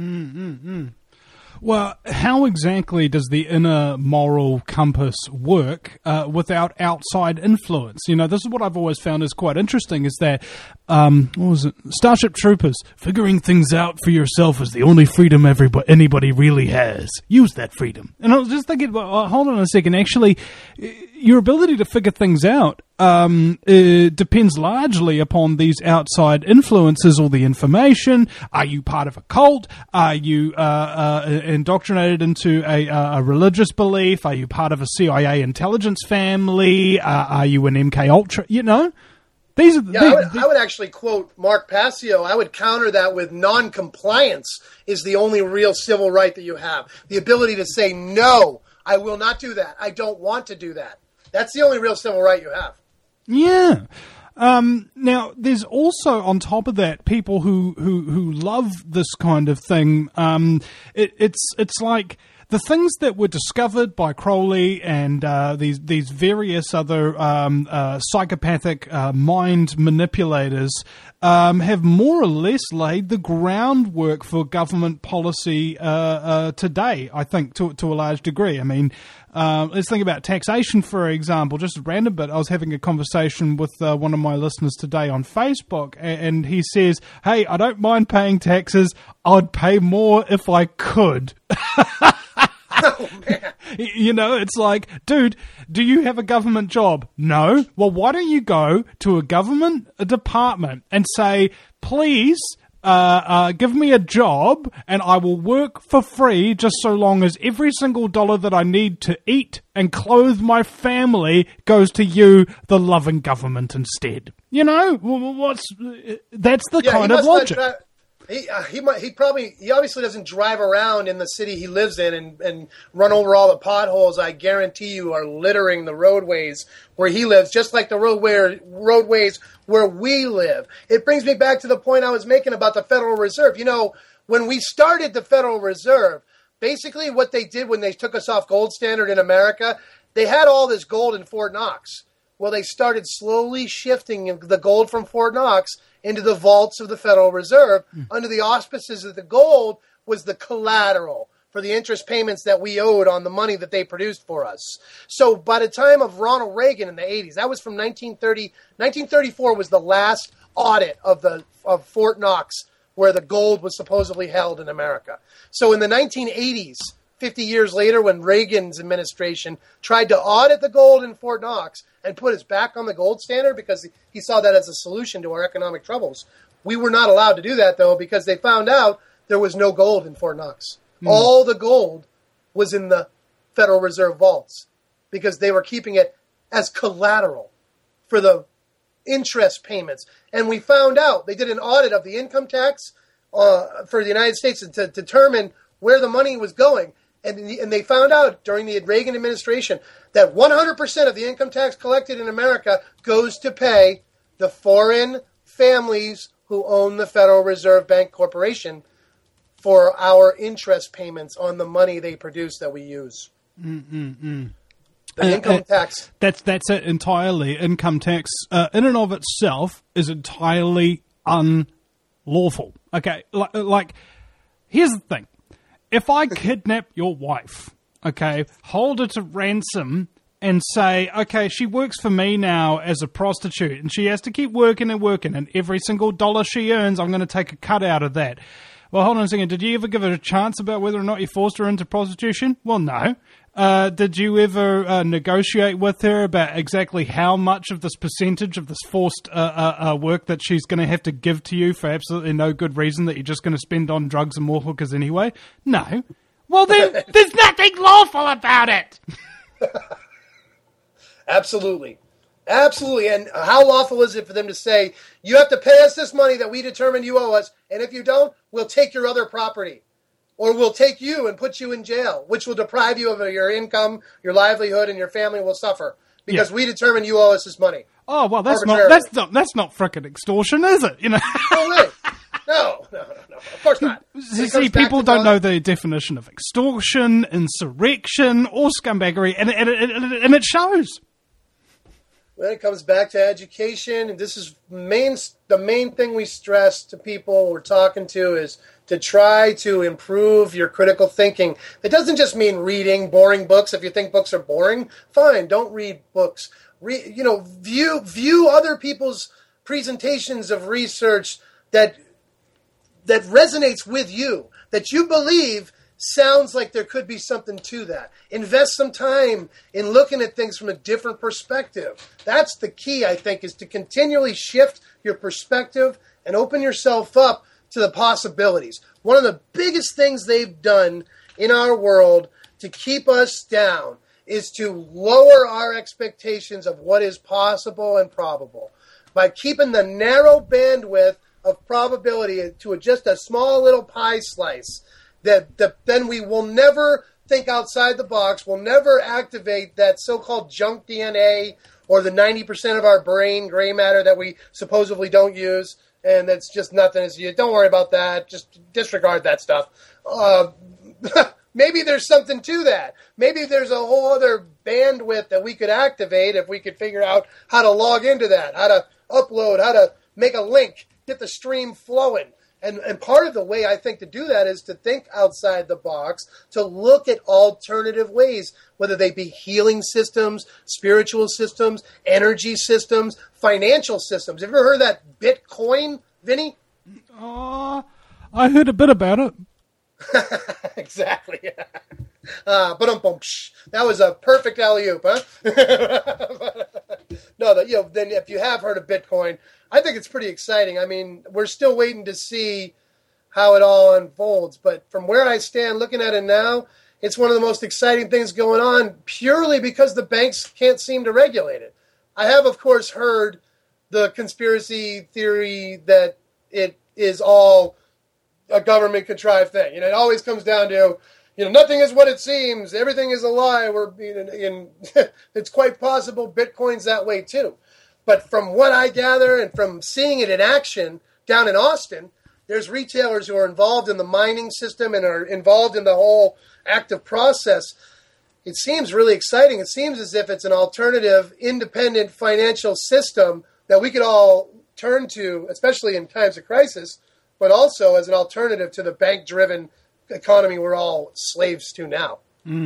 Well, how exactly does the inner moral compass work without outside influence? This is what I've always found is quite interesting, is that, Starship Troopers, figuring things out for yourself is the only freedom anybody really has. Use that freedom. And I was just thinking, hold on a second, actually, your ability to figure things out it depends largely upon these outside influences or the information. Are you part of a cult? Are you indoctrinated into a religious belief? Are you part of a CIA intelligence family? Are you an MK Ultra? These are I would actually quote Mark Passio. I would counter that with non-compliance is the only real civil right that you have. The ability to say, no, I will not do that. I don't want to do that. That's the only real civil right you have. Yeah. Now, there's also, on top of that, people who love this kind of thing. It's like the things that were discovered by Crowley and these various other psychopathic mind manipulators have more or less laid the groundwork for government policy today, I think, to a large degree. I mean, let's think about taxation, for example. Just a random bit, I was having a conversation with one of my listeners today on Facebook, and he says, hey, I don't mind paying taxes. I'd pay more if I could. Oh, man. You know, it's like, dude, do you have a government job? No. Well, why don't you go to a government department and say, please, give me a job and I will work for free just so long as every single dollar that I need to eat and clothe my family goes to you, the loving government, instead. You know, that's the kind of logic. He obviously doesn't drive around in the city he lives in and run over all the potholes. I guarantee you are littering the roadways where he lives, just like the roadways where we live. It brings me back to the point I was making about the Federal Reserve. You know, when we started the Federal Reserve, basically what they did when they took us off gold standard in America, they had all this gold in Fort Knox. Well, they started slowly shifting the gold from Fort Knox into the vaults of the Federal Reserve under the auspices that the gold was the collateral for the interest payments that we owed on the money that they produced for us. So by the time of Ronald Reagan in the 80s, that was from 1930, 1934 was the last audit of Fort Knox where the gold was supposedly held in America. So in the 1980s, 50 years later, when Reagan's administration tried to audit the gold in Fort Knox and put us back on the gold standard because he saw that as a solution to our economic troubles, we were not allowed to do that, though, because they found out there was no gold in Fort Knox. All the gold was in the Federal Reserve vaults because they were keeping it as collateral for the interest payments. And we found out, they did an audit of the income tax for the United States to determine where the money was going. And they found out during the Reagan administration that 100% of the income tax collected in America goes to pay the foreign families who own the Federal Reserve Bank Corporation for our interest payments on the money they produce that we use. The income tax. That's it entirely. Income tax in and of itself is entirely unlawful. Okay, like here's the thing. If I kidnap your wife, okay, hold her to ransom and say, okay, she works for me now as a prostitute and she has to keep working and every single dollar she earns, I'm going to take a cut out of that. Well, hold on a second. Did you ever give her a chance about whether or not you forced her into prostitution? Well, no. Did you ever negotiate with her about exactly how much of this percentage of this forced work that she's going to have to give to you for absolutely no good reason that you're just going to spend on drugs and more hookers anyway? No. Well, then, there's nothing lawful about it. Absolutely. Absolutely. And how lawful is it for them to say, you have to pay us this money that we determined you owe us, and if you don't, we'll take your other property. Or we'll take you and put you in jail, which will deprive you of your income, your livelihood, and your family will suffer because we determined you owe us this money. Oh well, that's not frickin' extortion, is it? You know. No way. No. Of course not. See, people don't know the definition of extortion, insurrection, or scumbaggery, and it shows. When it comes back to education, and this is the main thing we stress to people we're talking to is to try to improve your critical thinking. It doesn't just mean reading boring books. If you think books are boring, fine, don't read books. View other people's presentations of research that resonates with you, that you believe sounds like there could be something to that. Invest some time in looking at things from a different perspective. That's the key, I think, is to continually shift your perspective and open yourself up to the possibilities. One of the biggest things they've done in our world to keep us down is to lower our expectations of what is possible and probable. By keeping the narrow bandwidth of probability to just a small little pie slice, then we will never think outside the box. We'll never activate that so-called junk DNA or the 90% of our brain gray matter that we supposedly don't use, and that's just nothing. Don't worry about that. Just disregard that stuff. maybe there's something to that. Maybe there's a whole other bandwidth that we could activate if we could figure out how to log into that, how to upload, how to make a link, get the stream flowing. And part of the way I think to do that is to think outside the box, to look at alternative ways, whether they be healing systems, spiritual systems, energy systems, financial systems. Have you ever heard of that Bitcoin, Vinny? I heard a bit about it. Exactly. That was a perfect alley-oop, huh? No, then if you have heard of Bitcoin, I think it's pretty exciting. I mean, we're still waiting to see how it all unfolds. But from where I stand looking at it now, it's one of the most exciting things going on purely because the banks can't seem to regulate it. I have, of course, heard the conspiracy theory that it is all a government-contrived thing. It always comes down to, nothing is what it seems. Everything is a lie. It's quite possible Bitcoin's that way, too. But from what I gather and from seeing it in action down in Austin, there's retailers who are involved in the mining system and are involved in the whole active process. It seems really exciting. It seems as if it's an alternative, independent financial system that we could all turn to, especially in times of crisis, but also as an alternative to the bank-driven economy we're all slaves to now.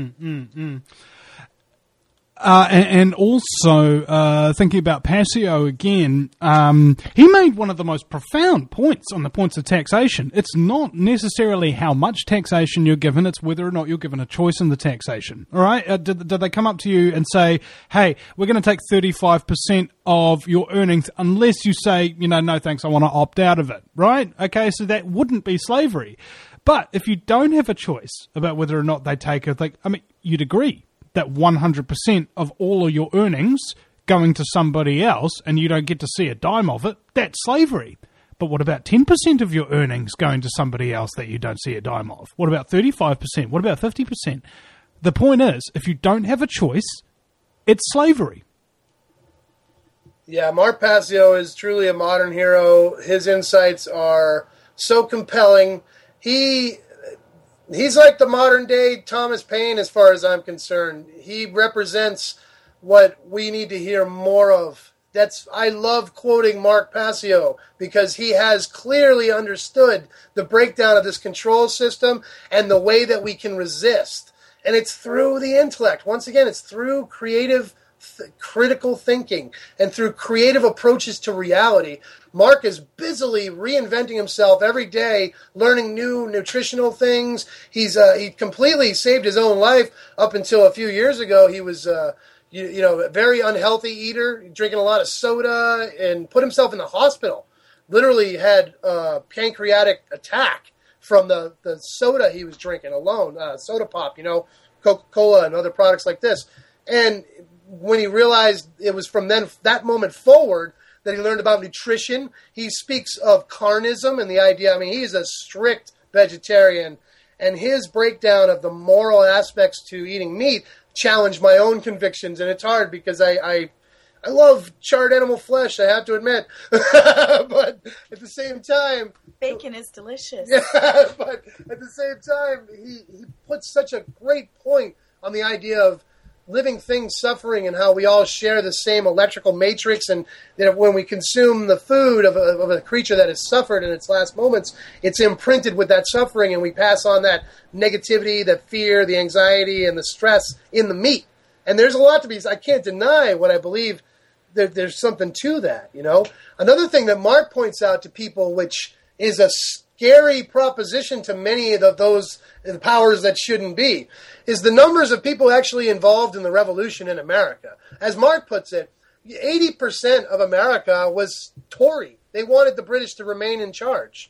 And also, thinking about Passio again, he made one of the most profound points on the points of taxation. It's not necessarily how much taxation you're given, it's whether or not you're given a choice in the taxation. All right? Did they come up to you and say, hey, we're going to take 35% of your earnings unless you say, no thanks, I want to opt out of it, right? Okay, so that wouldn't be slavery. But if you don't have a choice about whether or not they take it, you'd agree that 100% of all of your earnings going to somebody else and you don't get to see a dime of it, that's slavery. But what about 10% of your earnings going to somebody else that you don't see a dime of? What about 35%? What about 50%? The point is, if you don't have a choice, it's slavery. Yeah, Mark Passio is truly a modern hero. His insights are so compelling. He's like the modern-day Thomas Paine as far as I'm concerned. He represents what we need to hear more of. I love quoting Mark Passio because he has clearly understood the breakdown of this control system and the way that we can resist. And it's through the intellect. Once again, it's through creative critical thinking and through creative approaches to reality. Mark is busily reinventing himself every day, learning new nutritional things. He completely saved his own life up until a few years ago. He was a very unhealthy eater, drinking a lot of soda, and put himself in the hospital. Literally had a pancreatic attack from the soda he was drinking alone, soda pop, Coca-Cola and other products like this. And when he realized it was from that moment forward that he learned about nutrition, he speaks of carnism and the idea, he's a strict vegetarian, and his breakdown of the moral aspects to eating meat challenged my own convictions, and it's hard because I love charred animal flesh, I have to admit, but at the same time... Bacon is delicious. Yeah, but at the same time, he puts such a great point on the idea of living things suffering and how we all share the same electrical matrix, and that when we consume the food of a creature that has suffered in its last moments, it's imprinted with that suffering, and we pass on that negativity, the fear, the anxiety, and the stress in the meat. And there's a lot to be... I can't deny what I believe. There's something to that, Another thing that Mark points out to people, which is a scary proposition to many of those powers that shouldn't be, is the numbers of people actually involved in the revolution in America. As Mark puts it, 80% of America was Tory. They wanted the British to remain in charge.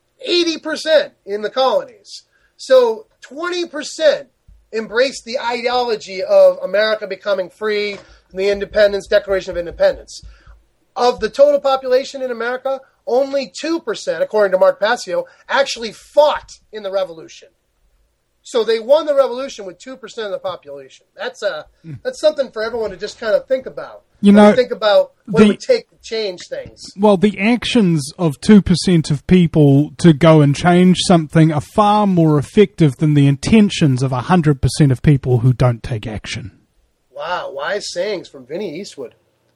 80% in the colonies. So 20% embraced the ideology of America becoming free, the Independence, Declaration of Independence. Of the total population in America, only 2%, according to Mark Passio, actually fought in the revolution. So they won the revolution with 2% of the population. That's something for everyone to just kind of think about. Think about what it would take to change things. Well, the actions of 2% of people to go and change something are far more effective than the intentions of 100% of people who don't take action. Wow, wise sayings from Vinny Eastwood.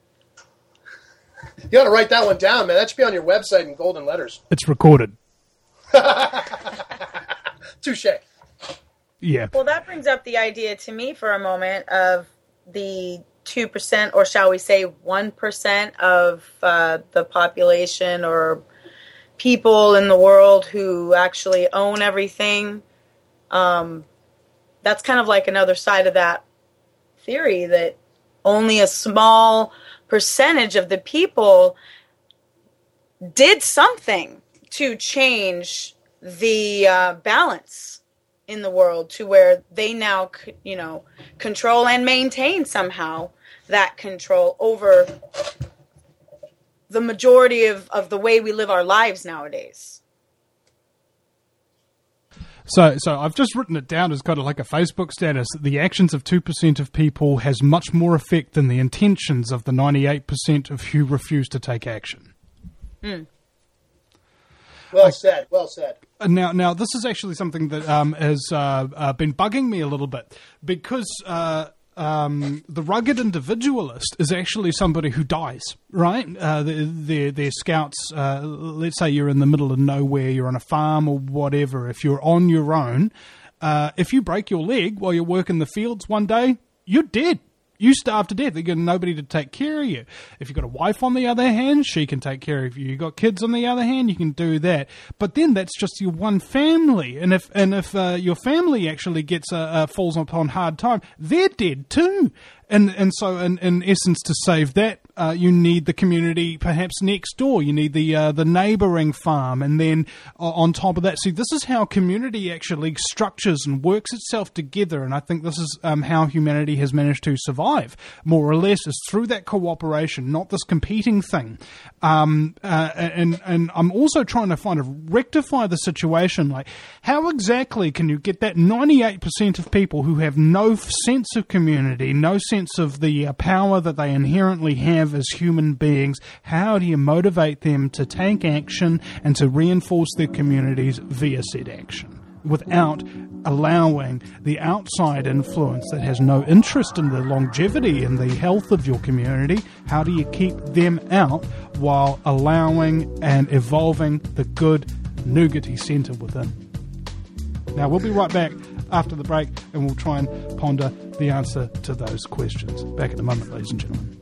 You got to write that one down, man. That should be on your website in golden letters. It's recorded. Touche. Yeah. Well, that brings up the idea to me for a moment of the 2%, or shall we say 1% of the population or people in the world who actually own everything. That's kind of like another side of that theory, that only a small percentage of the people did something to change the balance in the world to where they now, control and maintain somehow that control over the majority of the way we live our lives nowadays. So I've just written it down as kind of like a Facebook status. The actions of 2% of people has much more effect than the intentions of the 98% of who refuse to take action. Mm. Well said. Well said. Now, this is actually something that has been bugging me a little bit, because the rugged individualist is actually somebody who dies, right? They're scouts. Let's say you're in the middle of nowhere, you're on a farm or whatever. If you're on your own, if you break your leg while you're working the fields one day, you're dead. You starve to death. You've got nobody to take care of you. If you've got a wife, on the other hand, she can take care of you. You've got kids, on the other hand, you can do that. But then that's just your one family. And if your family actually gets falls upon hard time, they're dead too. And so in essence, to save that, you need the community perhaps next door. You need the neighbouring farm, and then on top of that, see, this is how community actually structures and works itself together. And I think this is how humanity has managed to survive, more or less, is through that cooperation, not this competing thing. And I'm also trying to rectify the situation. Like, how exactly can you get that 98% of people who have no sense of community, no sense of the power that they inherently have as human beings, how do you motivate them to take action and to reinforce their communities via said action without allowing the outside influence that has no interest in the longevity and the health of your community? How do you keep them out while allowing and evolving the good nougaty centre within? Now, we'll be right back after the break, and we'll try and ponder the answer to those questions. Back in a moment, ladies and gentlemen.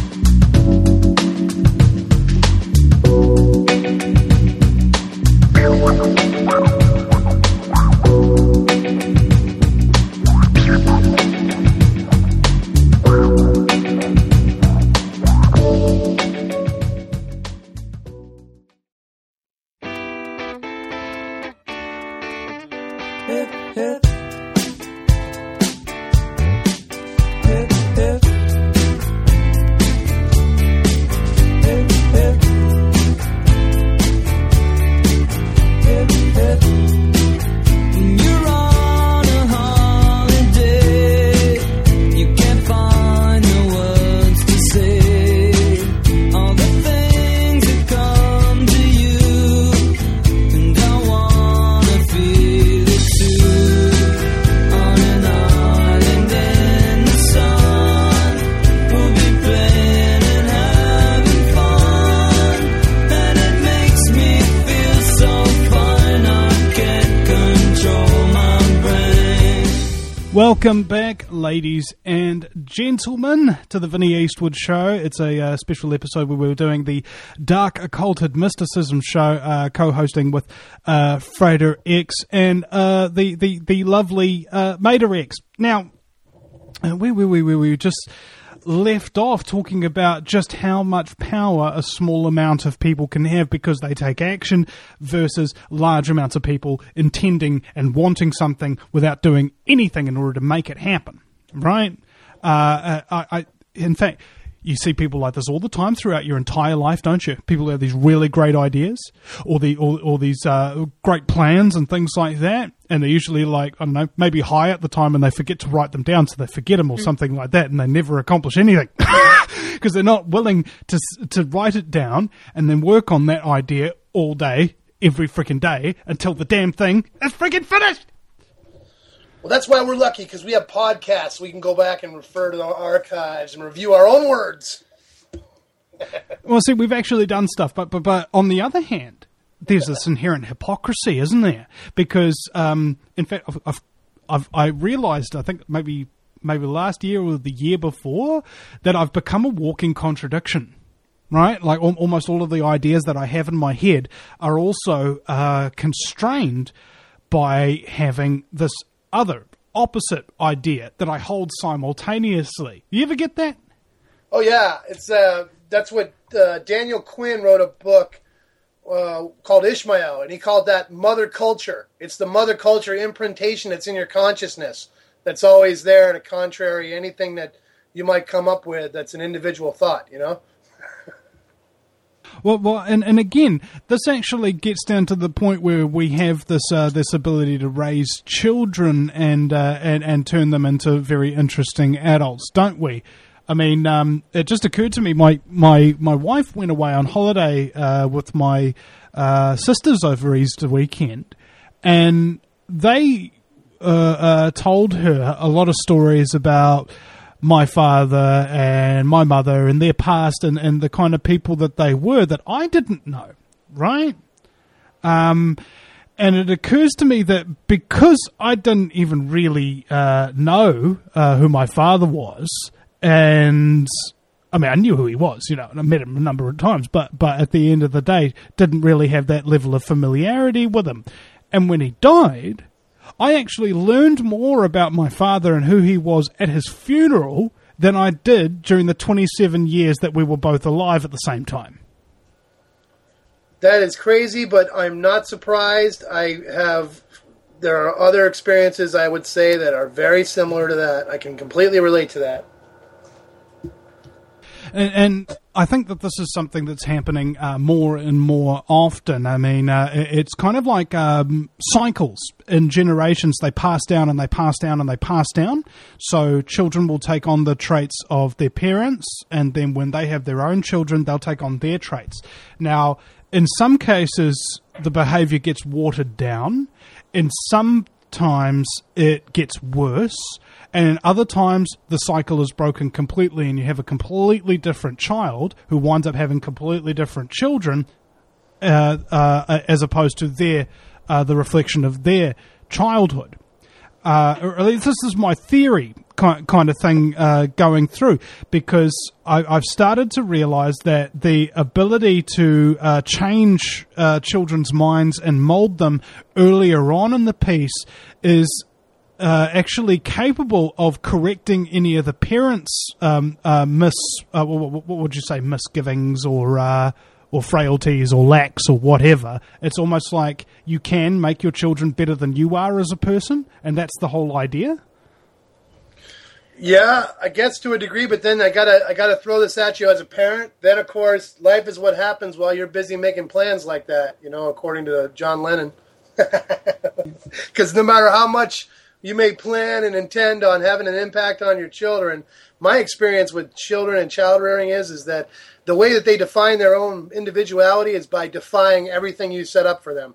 Welcome back, ladies and gentlemen, to the Vinny Eastwood Show. It's a special episode where we're doing the Dark Occulted Mysticism Show, co-hosting with Frater X and the lovely Mater X. Now, we just left off talking about just how much power a small amount of people can have because they take action versus large amounts of people intending and wanting something without doing anything in order to make it happen, right? In fact, You see people like this all the time throughout your entire life, don't you? People who have these really great ideas or these great plans and things like that. And they're usually like, I don't know, maybe high at the time and they forget to write them down, so they forget them or something like that, and they never accomplish anything because they're not willing to write it down and then work on that idea all day, every freaking day, until the damn thing is freaking finished. Well, that's why we're lucky, because we have podcasts. We can go back and refer to the archives and review our own words. Well, see, we've actually done stuff, but on the other hand, there's this inherent hypocrisy, isn't there? Because, in fact, I realised, I think maybe last year or the year before, that I've become a walking contradiction, right? Like almost all of the ideas that I have in my head are also constrained by having this other, opposite idea that I hold simultaneously. You ever get that? Oh, yeah. It's that's what Daniel Quinn wrote a book called Ishmael, and he called that mother culture. It's the mother culture imprintation that's in your consciousness that's always there to contrary anything that you might come up with that's an individual thought, you know? Well, and again, this actually gets down to the point where we have this ability to raise children and turn them into very interesting adults, don't we? I mean, it just occurred to me, my wife went away on holiday with my sisters over Easter weekend, and they told her a lot of stories about my father and my mother and their past and the kind of people that they were that I didn't know, right? And it occurs to me that because I didn't even really know who my father was, and I mean, I knew who he was, you know, and I met him a number of times, but at the end of the day, didn't really have that level of familiarity with him. And when he died, I actually learned more about my father and who he was at his funeral than I did during the 27 years that we were both alive at the same time. That is crazy, but I'm not surprised. There are other experiences, I would say, that are very similar to that. I can completely relate to that. And I think that this is something that's happening more and more often. I mean, it's kind of like cycles in generations. They pass down and they pass down and they pass down. So children will take on the traits of their parents, and then when they have their own children, they'll take on their traits. Now, in some cases, the behavior gets watered down. In some times, it gets worse. And in other times, the cycle is broken completely and you have a completely different child who winds up having completely different children as opposed to the reflection of their childhood. Or at least this is my theory kind of thing going through, because I've started to realize that the ability to change children's minds and mold them earlier on in the piece is actually capable of correcting any of the parents' what would you say, misgivings or frailties or lacks or whatever. It's almost like you can make your children better than you are as a person, and that's the whole idea. Yeah, I guess to a degree, but then I gotta throw this at you as a parent. Then, of course, life is what happens while you're busy making plans like that, you know, according to John Lennon. Because no matter how much you may plan and intend on having an impact on your children, my experience with children and child rearing is that the way that they define their own individuality is by defying everything you set up for them.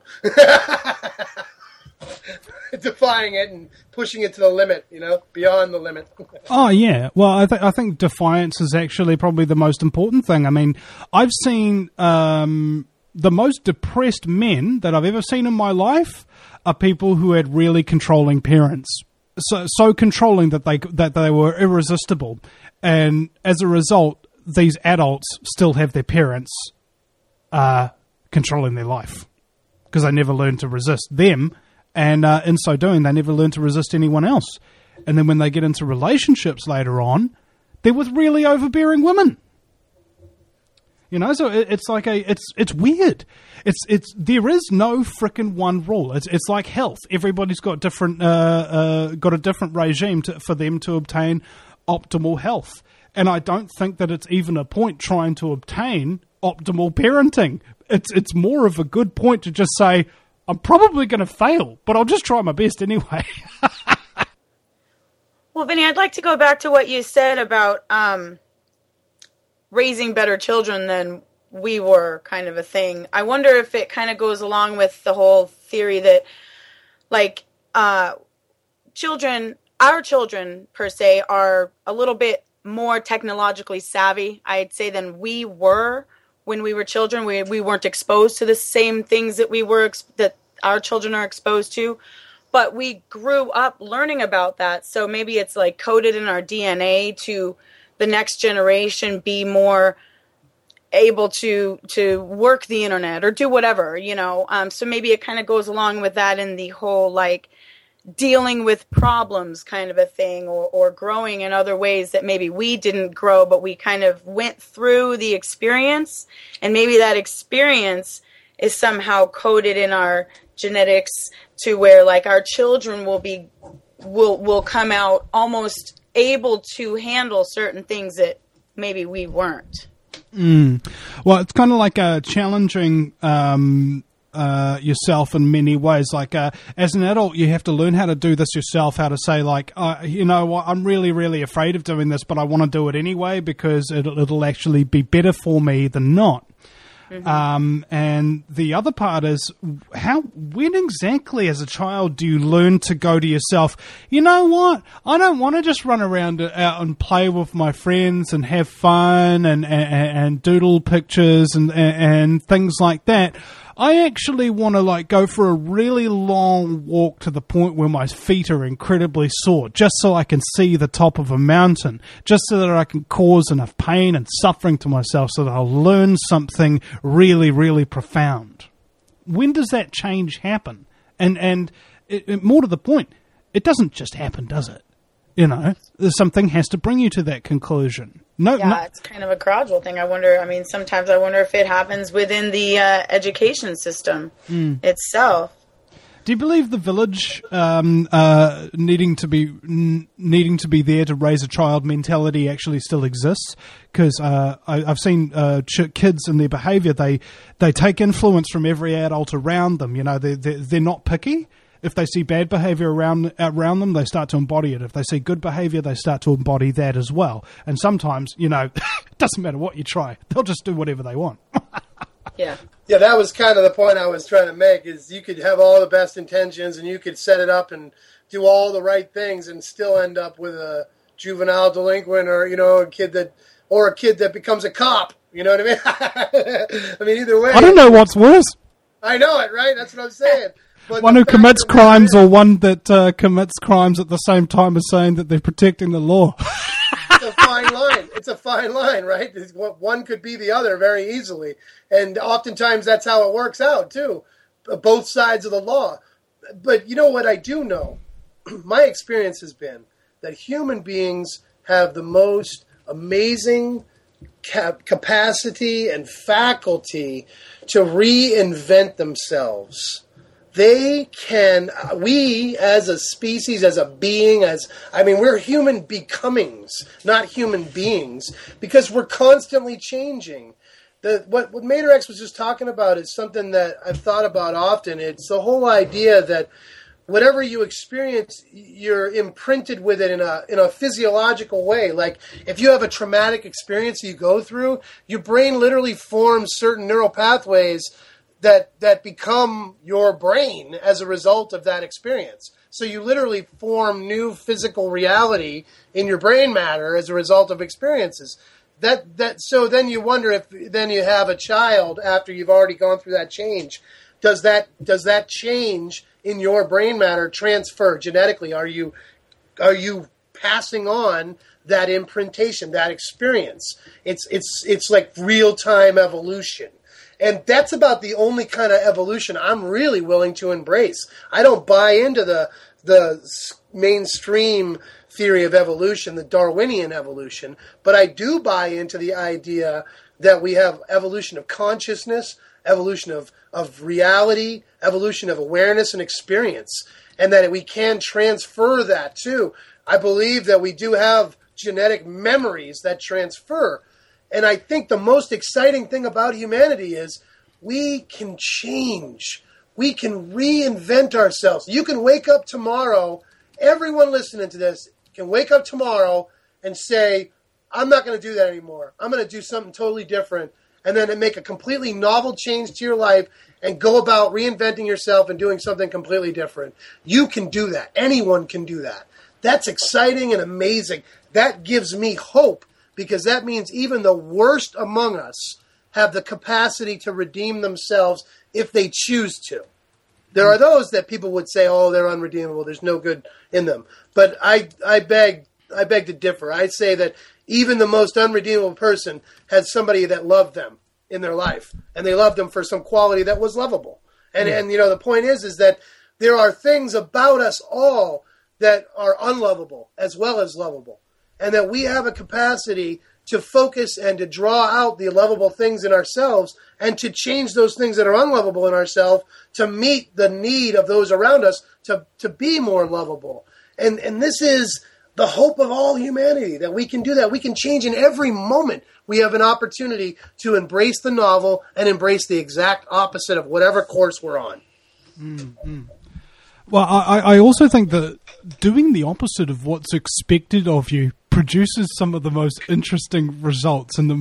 Defying it and pushing it to the limit, you know, beyond the limit. Oh, yeah. Well, I think defiance is actually probably the most important thing. I mean, I've seen the most depressed men that I've ever seen in my life are people who had really controlling parents. So controlling that they were irresistible. And as a result, these adults still have their parents controlling their life because they never learned to resist them. And in so doing, they never learn to resist anyone else. And then when they get into relationships later on, they're with really overbearing women. You know, so it's like it's weird. There is no frickin' one rule. It's like health. Everybody's got different got a different regime for them to obtain optimal health. And I don't think that it's even a point trying to obtain optimal parenting. It's more of a good point to just say, I'm probably going to fail, but I'll just try my best anyway. Well, Vinny, I'd like to go back to what you said about raising better children than we were, kind of a thing. I wonder if it kind of goes along with the whole theory that, like, our children per se are a little bit more technologically savvy, I'd say, than we were when we were children. We weren't exposed to the same things that that our children are exposed to, but we grew up learning about that. So maybe it's like coded in our DNA to the next generation be more able to work the internet or do whatever, so maybe it kind of goes along with that in the whole, like, dealing with problems kind of a thing, or growing in other ways that maybe we didn't grow, but we kind of went through the experience, and maybe that experience is somehow coded in our genetics to where, like, our children will come out almost able to handle certain things that maybe we weren't. Well, it's kind of like challenging yourself in many ways. Like, as an adult, you have to learn how to do this yourself, how to say, like, you know what, I'm really, really afraid of doing this, but I want to do it anyway because it'll actually be better for me than not. Mm-hmm. And the other part is when exactly as a child do you learn to go to yourself, you know what, I don't want to just run around out and play with my friends and have fun and doodle pictures and things like that. I actually want to, like, go for a really long walk to the point where my feet are incredibly sore, just so I can see the top of a mountain, just so that I can cause enough pain and suffering to myself so that I'll learn something really, really profound. When does that change happen? And more to the point, it doesn't just happen, does it? Something has to bring you to that conclusion. It's kind of a gradual thing. Sometimes I wonder if it happens within the education system itself. Do you believe the village needing to be there to raise a child mentality actually still exists? Because I've seen kids and their behaviour. They take influence from every adult around them. They're not picky. If they see bad behavior around them, they start to embody it. If they see good behavior, they start to embody that as well. And sometimes, it doesn't matter what you try. They'll just do whatever they want. Yeah. Yeah, that was kind of the point I was trying to make, is you could have all the best intentions and you could set it up and do all the right things and still end up with a juvenile delinquent or, a kid that becomes a cop. You know what I mean? Either way. I don't know what's worse. I know it, right? That's what I'm saying. But one who commits crimes or one that commits crimes at the same time as saying that they're protecting the law. It's a fine line. It's a fine line, right? One could be the other very easily. And oftentimes that's how it works out, too. Both sides of the law. But you know what I do know? My experience has been that human beings have the most amazing capacity and faculty to reinvent themselves. We as a species, as a being, we're human becomings, not human beings, because we're constantly changing. What Mater X was just talking about is something that I've thought about often. It's the whole idea that whatever you experience, you're imprinted with it in a physiological way. Like, if you have a traumatic experience you go through, your brain literally forms certain neural pathways that become your brain as a result of that experience. So you literally form new physical reality in your brain matter as a result of experiences. So then you wonder if then you have a child after you've already gone through that change. Does that change in your brain matter transfer genetically? Are you passing on that imprintation, that experience? It's like real-time evolution. And that's about the only kind of evolution I'm really willing to embrace. I don't buy into the mainstream theory of evolution, the Darwinian evolution, but I do buy into the idea that we have evolution of consciousness, evolution of reality, evolution of awareness and experience, and that we can transfer that too. I believe that we do have genetic memories that transfer. And I think the most exciting thing about humanity is we can change. We can reinvent ourselves. You can wake up tomorrow, everyone listening to this can wake up tomorrow and say, I'm not going to do that anymore. I'm going to do something totally different. And then make a completely novel change to your life and go about reinventing yourself and doing something completely different. You can do that. Anyone can do that. That's exciting and amazing. That gives me hope, because that means even the worst among us have the capacity to redeem themselves if they choose to. There are those that people would say, oh, they're unredeemable, there's no good in them. But I beg to differ. I say that even the most unredeemable person had somebody that loved them in their life, and they loved them for some quality that was lovable. And you know, the point is that there are things about us all that are unlovable as well as lovable, and that we have a capacity to focus and to draw out the lovable things in ourselves and to change those things that are unlovable in ourselves to meet the need of those around us to be more lovable. And this is the hope of all humanity, that we can do that. We can change in every moment. We have an opportunity to embrace the novel and embrace the exact opposite of whatever course we're on. Mm-hmm. Well, I also think that doing the opposite of what's expected of you produces some of the most interesting results and the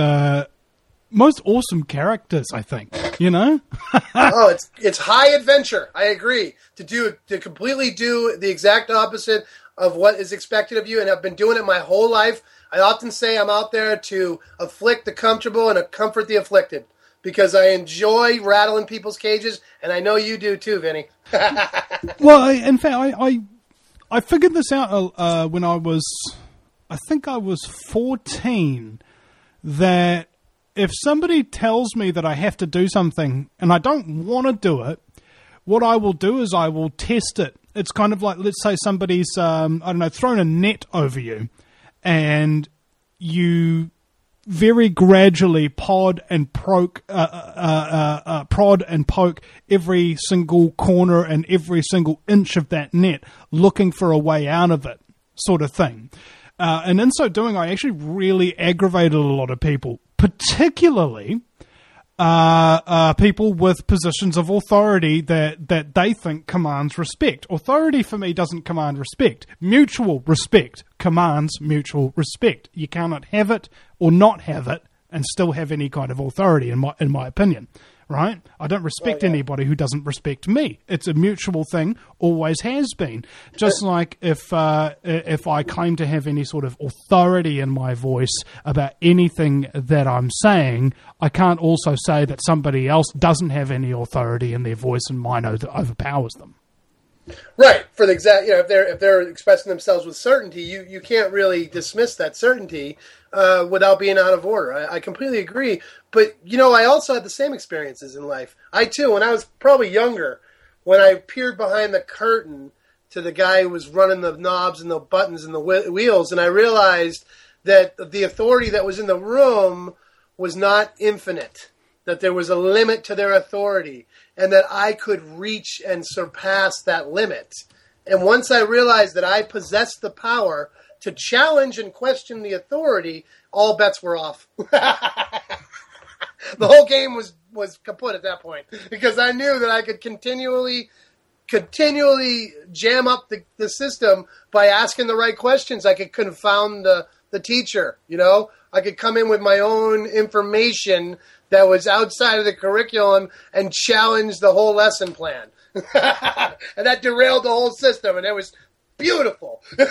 most awesome characters, I think, you know? Oh, it's high adventure. I agree. To completely do the exact opposite of what is expected of you, and I've been doing it my whole life. I often say I'm out there to afflict the comfortable and to comfort the afflicted, because I enjoy rattling people's cages, and I know you do too, Vinny. Well, in fact, I figured this out when I think I was 14, that if somebody tells me that I have to do something and I don't want to do it, what I will do is I will test it. It's kind of like, let's say somebody's, thrown a net over you, and you very gradually prod and poke every single corner and every single inch of that net, looking for a way out of it, sort of thing. And in so doing, I actually really aggravated a lot of people, particularly people with positions of authority that they think commands respect. Authority for me doesn't command respect. Mutual respect commands mutual respect. You cannot have it or not have it and still have any kind of authority, in my opinion. Right? I don't respect anybody who doesn't respect me. It's a mutual thing, always has been. Just like if I claim to have any sort of authority in my voice about anything that I'm saying, I can't also say that somebody else doesn't have any authority in their voice and mine overpowers them. Right. For the exact, if they're expressing themselves with certainty, you can't really dismiss that certainty without being out of order. I completely agree. But, I also had the same experiences in life. I, too, when I was probably younger, when I peered behind the curtain to the guy who was running the knobs and the buttons and the wheels, and I realized that the authority that was in the room was not infinite, that there was a limit to their authority, and that I could reach and surpass that limit. And once I realized that I possessed the power to challenge and question the authority, all bets were off. The whole game was kaput at that point, because I knew that I could continually jam up the system by asking the right questions. I could confound the teacher, I could come in with my own information that was outside of the curriculum and challenge the whole lesson plan. And that derailed the whole system, and it was beautiful. It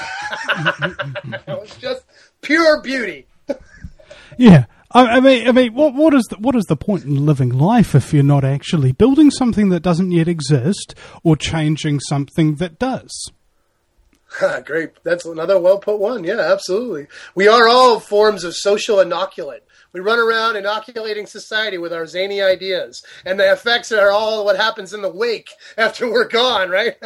was just pure beauty. Yeah. I mean, what is the point in living life if you're not actually building something that doesn't yet exist or changing something that does? Great. That's another well-put one. Yeah, absolutely. We are all forms of social inoculant. We run around inoculating society with our zany ideas, and the effects are all what happens in the wake after we're gone, right?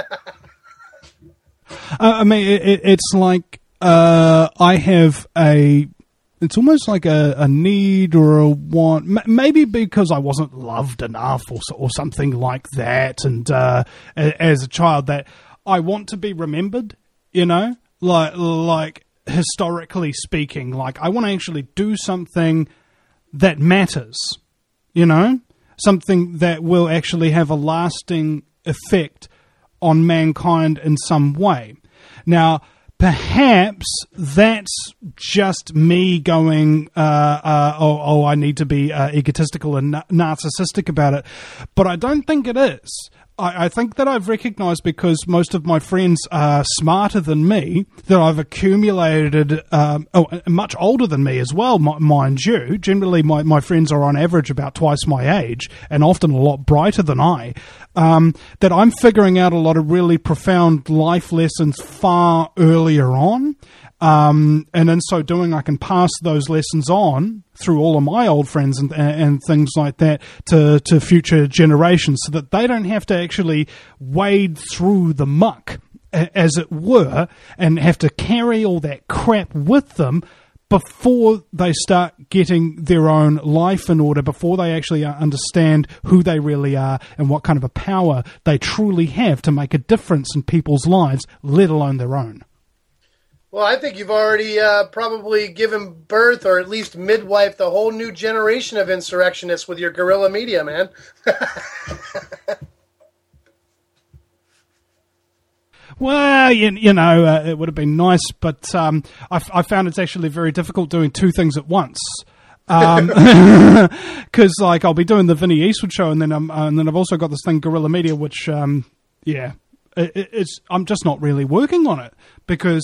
I mean, it's like I have it's almost like a need or a want, maybe because I wasn't loved enough or something like that, and as a child, that I want to be remembered, like historically speaking. Like, I want to actually do something that matters, you know? Something that will actually have a lasting effect on mankind in some way. Now, perhaps that's just me going, I need to be egotistical and narcissistic about it. But I don't think it is. I think that I've recognized, because most of my friends are smarter than me, that I've accumulated, much older than me as well, mind you. Generally, my friends are on average about twice my age, and often a lot brighter than I. That I'm figuring out a lot of really profound life lessons far earlier on. And in so doing, I can pass those lessons on through all of my old friends and things like that to future generations, so that they don't have to actually wade through the muck, as it were, and have to carry all that crap with them before they start getting their own life in order, before they actually understand who they really are and what kind of a power they truly have to make a difference in people's lives, let alone their own. Well, I think you've already probably given birth, or at least midwifed, a whole new generation of insurrectionists with your guerrilla media, man. Well, you know, it would have been nice, but I found it's actually very difficult doing two things at once. Because like I'll be doing the Vinny Eastwood show, and then I've also got this thing, Guerrilla Media, which it's I'm just not really working on it, because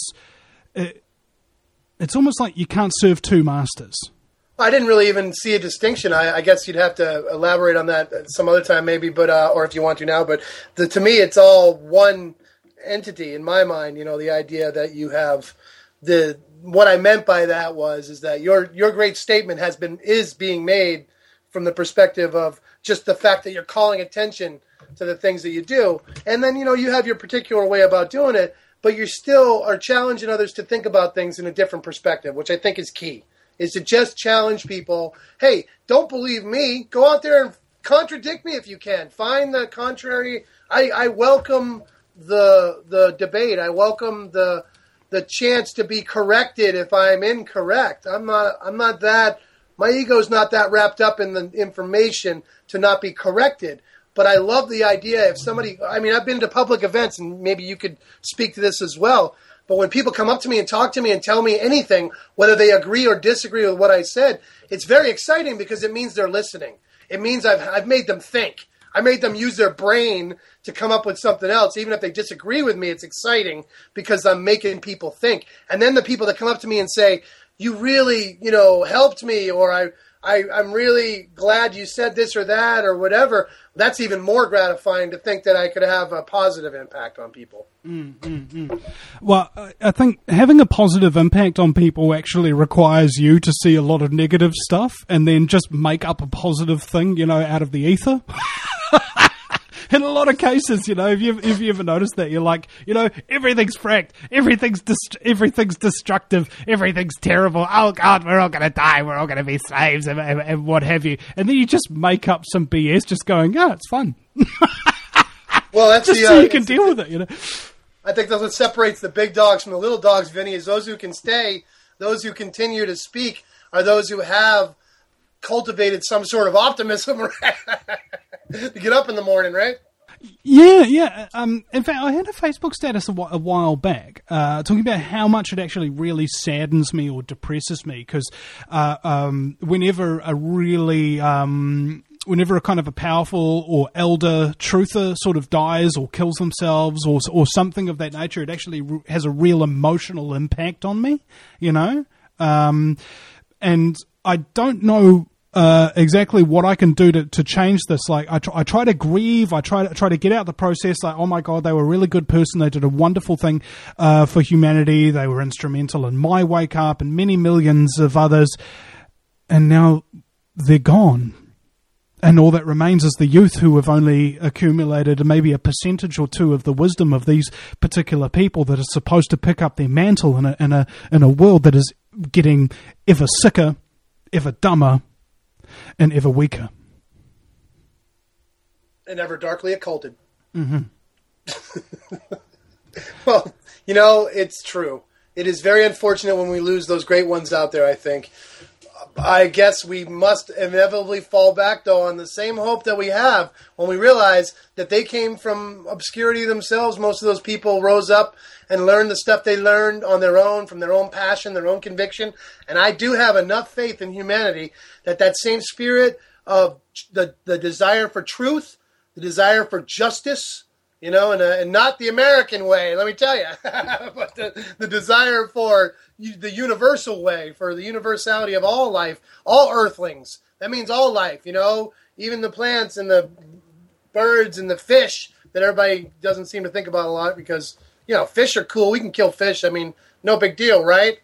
it's almost like you can't serve two masters. I didn't really even see a distinction. I guess you'd have to elaborate on that some other time, maybe, but or if you want to now. But to me, it's all one entity in my mind. You know, the idea that you have what I meant by that is that your great statement is being made from the perspective of just the fact that you're calling attention to the things that you do, and then you have your particular way about doing it. But you still are challenging others to think about things in a different perspective, which I think is key, is to just challenge people. Hey, don't believe me. Go out there and contradict me if you can. Find the contrary. I welcome the debate. I welcome the chance to be corrected if I'm incorrect. I'm not that, my ego's not that wrapped up in the information to not be corrected. But I love the idea if somebody, I've been to public events, and maybe you could speak to this as well, but when people come up to me and talk to me and tell me anything, whether they agree or disagree with what I said, it's very exciting, because it means they're listening. It means I've made them think. I made them use their brain to come up with something else. Even if they disagree with me, it's exciting, because I'm making people think. And then the people that come up to me and say, you really, helped me, or I'm really glad you said this or that or whatever. That's even more gratifying to think that I could have a positive impact on people. Well, I think having a positive impact on people actually requires you to see a lot of negative stuff and then just make up a positive thing, out of the ether. In a lot of cases, if you ever noticed that, you're like, everything's fracked, everything's destructive, everything's terrible. Oh God, we're all going to die, we're all going to be slaves, and what have you. And then you just make up some BS, just going, it's fun. Well, that's just so you can deal with it, I think that's what separates the big dogs from the little dogs, Vinny, is those who can stay, those who continue to speak, are those who have cultivated some sort of optimism to get up in the morning, right? Yeah. In fact, I had a Facebook status a while back talking about how much it actually really saddens me or depresses me, because whenever a kind of a powerful or elder truther sort of dies or kills themselves or something of that nature, it actually has a real emotional impact on me, and I don't know exactly what I can do to change this. Like I try to grieve, I try to get out the process. Like, oh my God, they were a really good person. They did a wonderful thing for humanity. They were instrumental in my wake up and many millions of others. And now they're gone. And all that remains is the youth who have only accumulated maybe a percentage or two of the wisdom of these particular people that are supposed to pick up their mantle in a world that is getting ever sicker, ever dumber, and ever weaker. And ever darkly occulted. Mm-hmm. Well, it's true. it is very unfortunate when we lose those great ones out there, I think. I guess we must inevitably fall back, though, on the same hope that we have when we realize that they came from obscurity themselves. Most of those people rose up and learned the stuff they learned on their own, from their own passion, their own conviction. And I do have enough faith in humanity that that same spirit of the desire for truth, the desire for justice, you know, and not the American way, let me tell you, but the desire for the universal way, for the universality of all life, all earthlings. That means all life, you know, even the plants and the birds and the fish that everybody doesn't seem to think about a lot because, you know, fish are cool. We can kill fish. I mean, no big deal, right?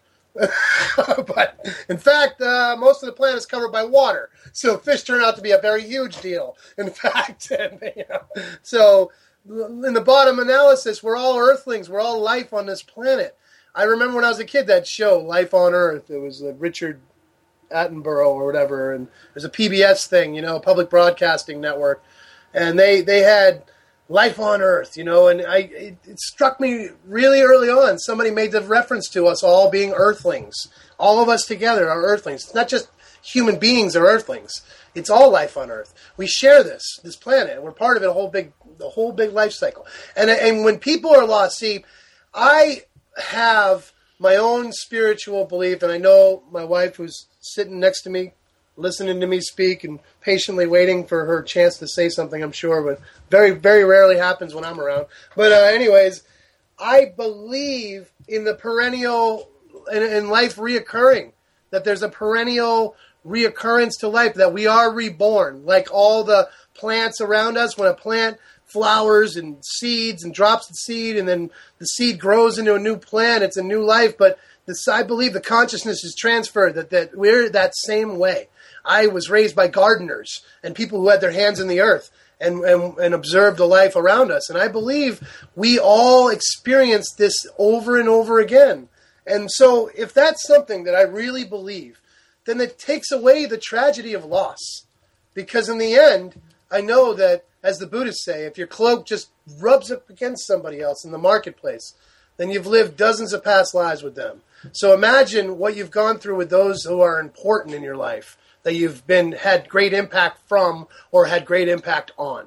But in fact, most of the planet is covered by water, so fish turn out to be a very huge deal. In fact, and, you know, so in the bottom analysis, we're all earthlings. We're all life on this planet. I remember when I was a kid, that show, Life on Earth. It was Richard Attenborough or whatever, and there's a PBS thing, you know, Public Broadcasting Network, and they had Life on Earth, you know, and it struck me really early on. Somebody made the reference to us all being earthlings. All of us together are earthlings. It's not just human beings are earthlings. It's all life on Earth. We share this planet. We're part of it, the whole big life cycle. And when people are lost, see, I have my own spiritual belief, and I know my wife, who's sitting next to me, listening to me speak and patiently waiting for her chance to say something, I'm sure, but very, very rarely happens when I'm around. But anyways, I believe in the perennial, in life reoccurring, that there's a perennial reoccurrence to life, that we are reborn, like all the plants around us. When a plant flowers and seeds and drops the seed, and then the seed grows into a new plant, it's a new life. But I believe the consciousness is transferred, that we're that same way. I was raised by gardeners and people who had their hands in the earth and observed the life around us. And I believe we all experience this over and over again. And so if that's something that I really believe, then it takes away the tragedy of loss. Because in the end, I know that, as the Buddhists say, if your cloak just rubs up against somebody else in the marketplace, then you've lived dozens of past lives with them. So imagine what you've gone through with those who are important in your life, that you've had great impact from or had great impact on.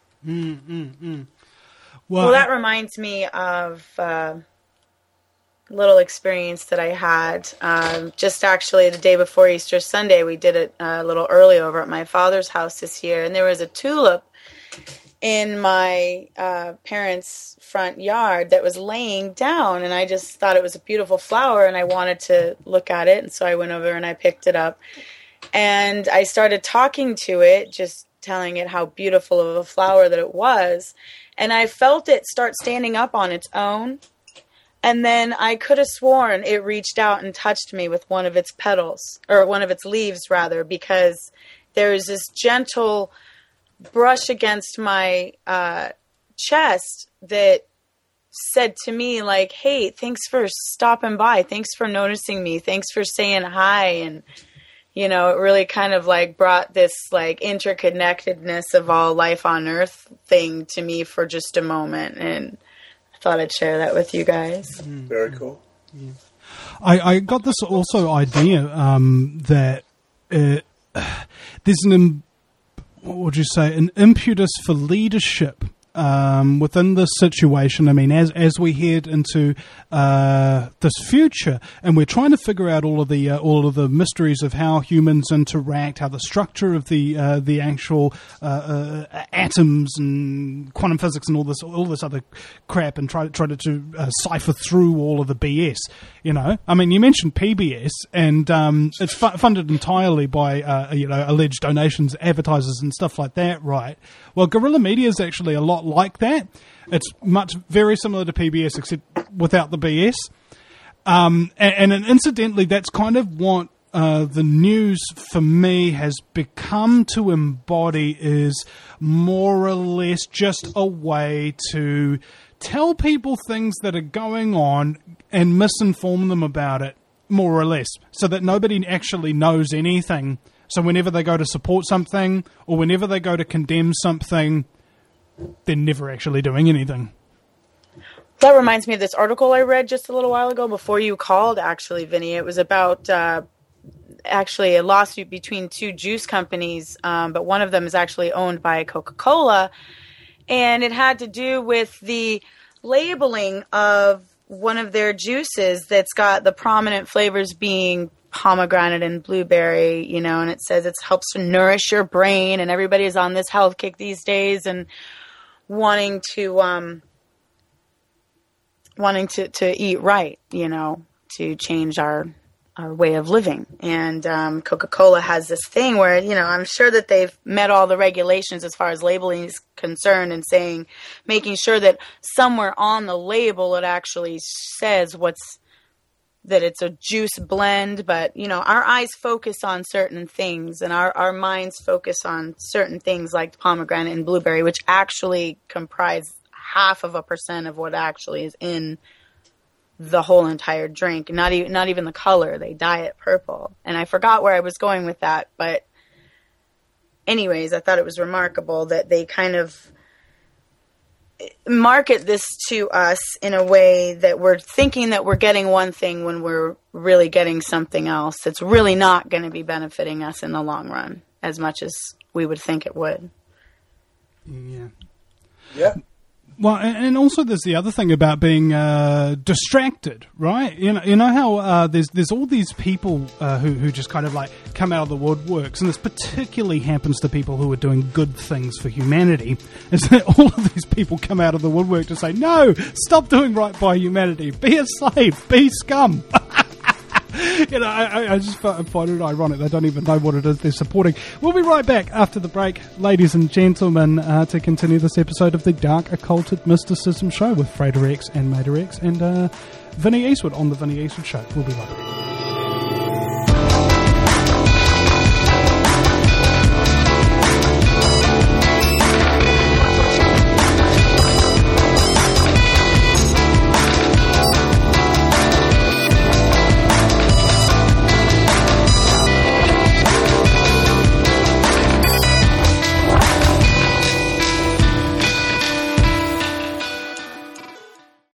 Well, that reminds me of a little experience that I had. Just actually the day before Easter Sunday, we did it a little early over at my father's house this year, and there was a tulip in my parents' front yard that was laying down, and I just thought it was a beautiful flower, and I wanted to look at it, and so I went over and I picked it up, and I started talking to it, just telling it how beautiful of a flower that it was, and I felt it start standing up on its own, and then I could have sworn it reached out and touched me with one of its petals, or one of its leaves, rather, because there's this gentle brush against my chest that said to me, like, hey, thanks for stopping by. Thanks for noticing me. Thanks for saying hi. And, you know, it really kind of like brought this like interconnectedness of all life on Earth thing to me for just a moment. And I thought I'd share that with you guys. Very cool. Yeah. I got this also idea that there's what would you say, an impetus for leadership within this situation. I mean, as we head into this future, and we're trying to figure out all of the mysteries of how humans interact, how the structure of the actual atoms and quantum physics and all this other crap, and try to cipher through all of the BS. You know, I mean, you mentioned PBS, and it's funded entirely by alleged donations, advertisers, and stuff like that, right? Well, Guerrilla Media is actually a lot like that. It's very similar to PBS, except without the BS. And incidentally, that's kind of what the news for me has become to embody, is more or less just a way to tell people things that are going on and misinform them about it, more or less, so that nobody actually knows anything. So whenever they go to support something, or whenever they go to condemn something, they're never actually doing anything. That reminds me of this article I read just a little while ago before you called, actually, Vinny. It was about actually a lawsuit between two juice companies, but one of them is actually owned by Coca-Cola. And it had to do with the labeling of one of their juices that's got the prominent flavors being pomegranate and blueberry, you know, and it says it helps to nourish your brain, and everybody is on this health kick these days and wanting to eat right, you know, to change our way of living. And Coca-Cola has this thing where, you know, I'm sure that they've met all the regulations as far as labeling is concerned, and making sure that somewhere on the label it actually says that it's a juice blend. But, you know, our eyes focus on certain things, and our minds focus on certain things like pomegranate and blueberry, which actually comprise 0.5% of what actually is in the whole entire drink. Not even the color. They dye it purple. And I forgot where I was going with that, but anyways, I thought it was remarkable that they kind of market this to us in a way that we're thinking that we're getting one thing when we're really getting something else that's really not going to be benefiting us in the long run as much as we would think it would. Yeah. Well, and also there's the other thing about being distracted, right? You know how there's all these people who just kind of like come out of the woodworks, and this particularly happens to people who are doing good things for humanity, is that all of these people come out of the woodwork to say, no, stop doing right by humanity, be a slave, be scum. You know, I just find it ironic. They don't even know what it is they're supporting. We'll be right back after the break, ladies and gentlemen, to continue this episode of the Dark Occulted Mysticism Show with Frater X and Mater X and Vinny Eastwood on the Vinny Eastwood Show. We'll be right back.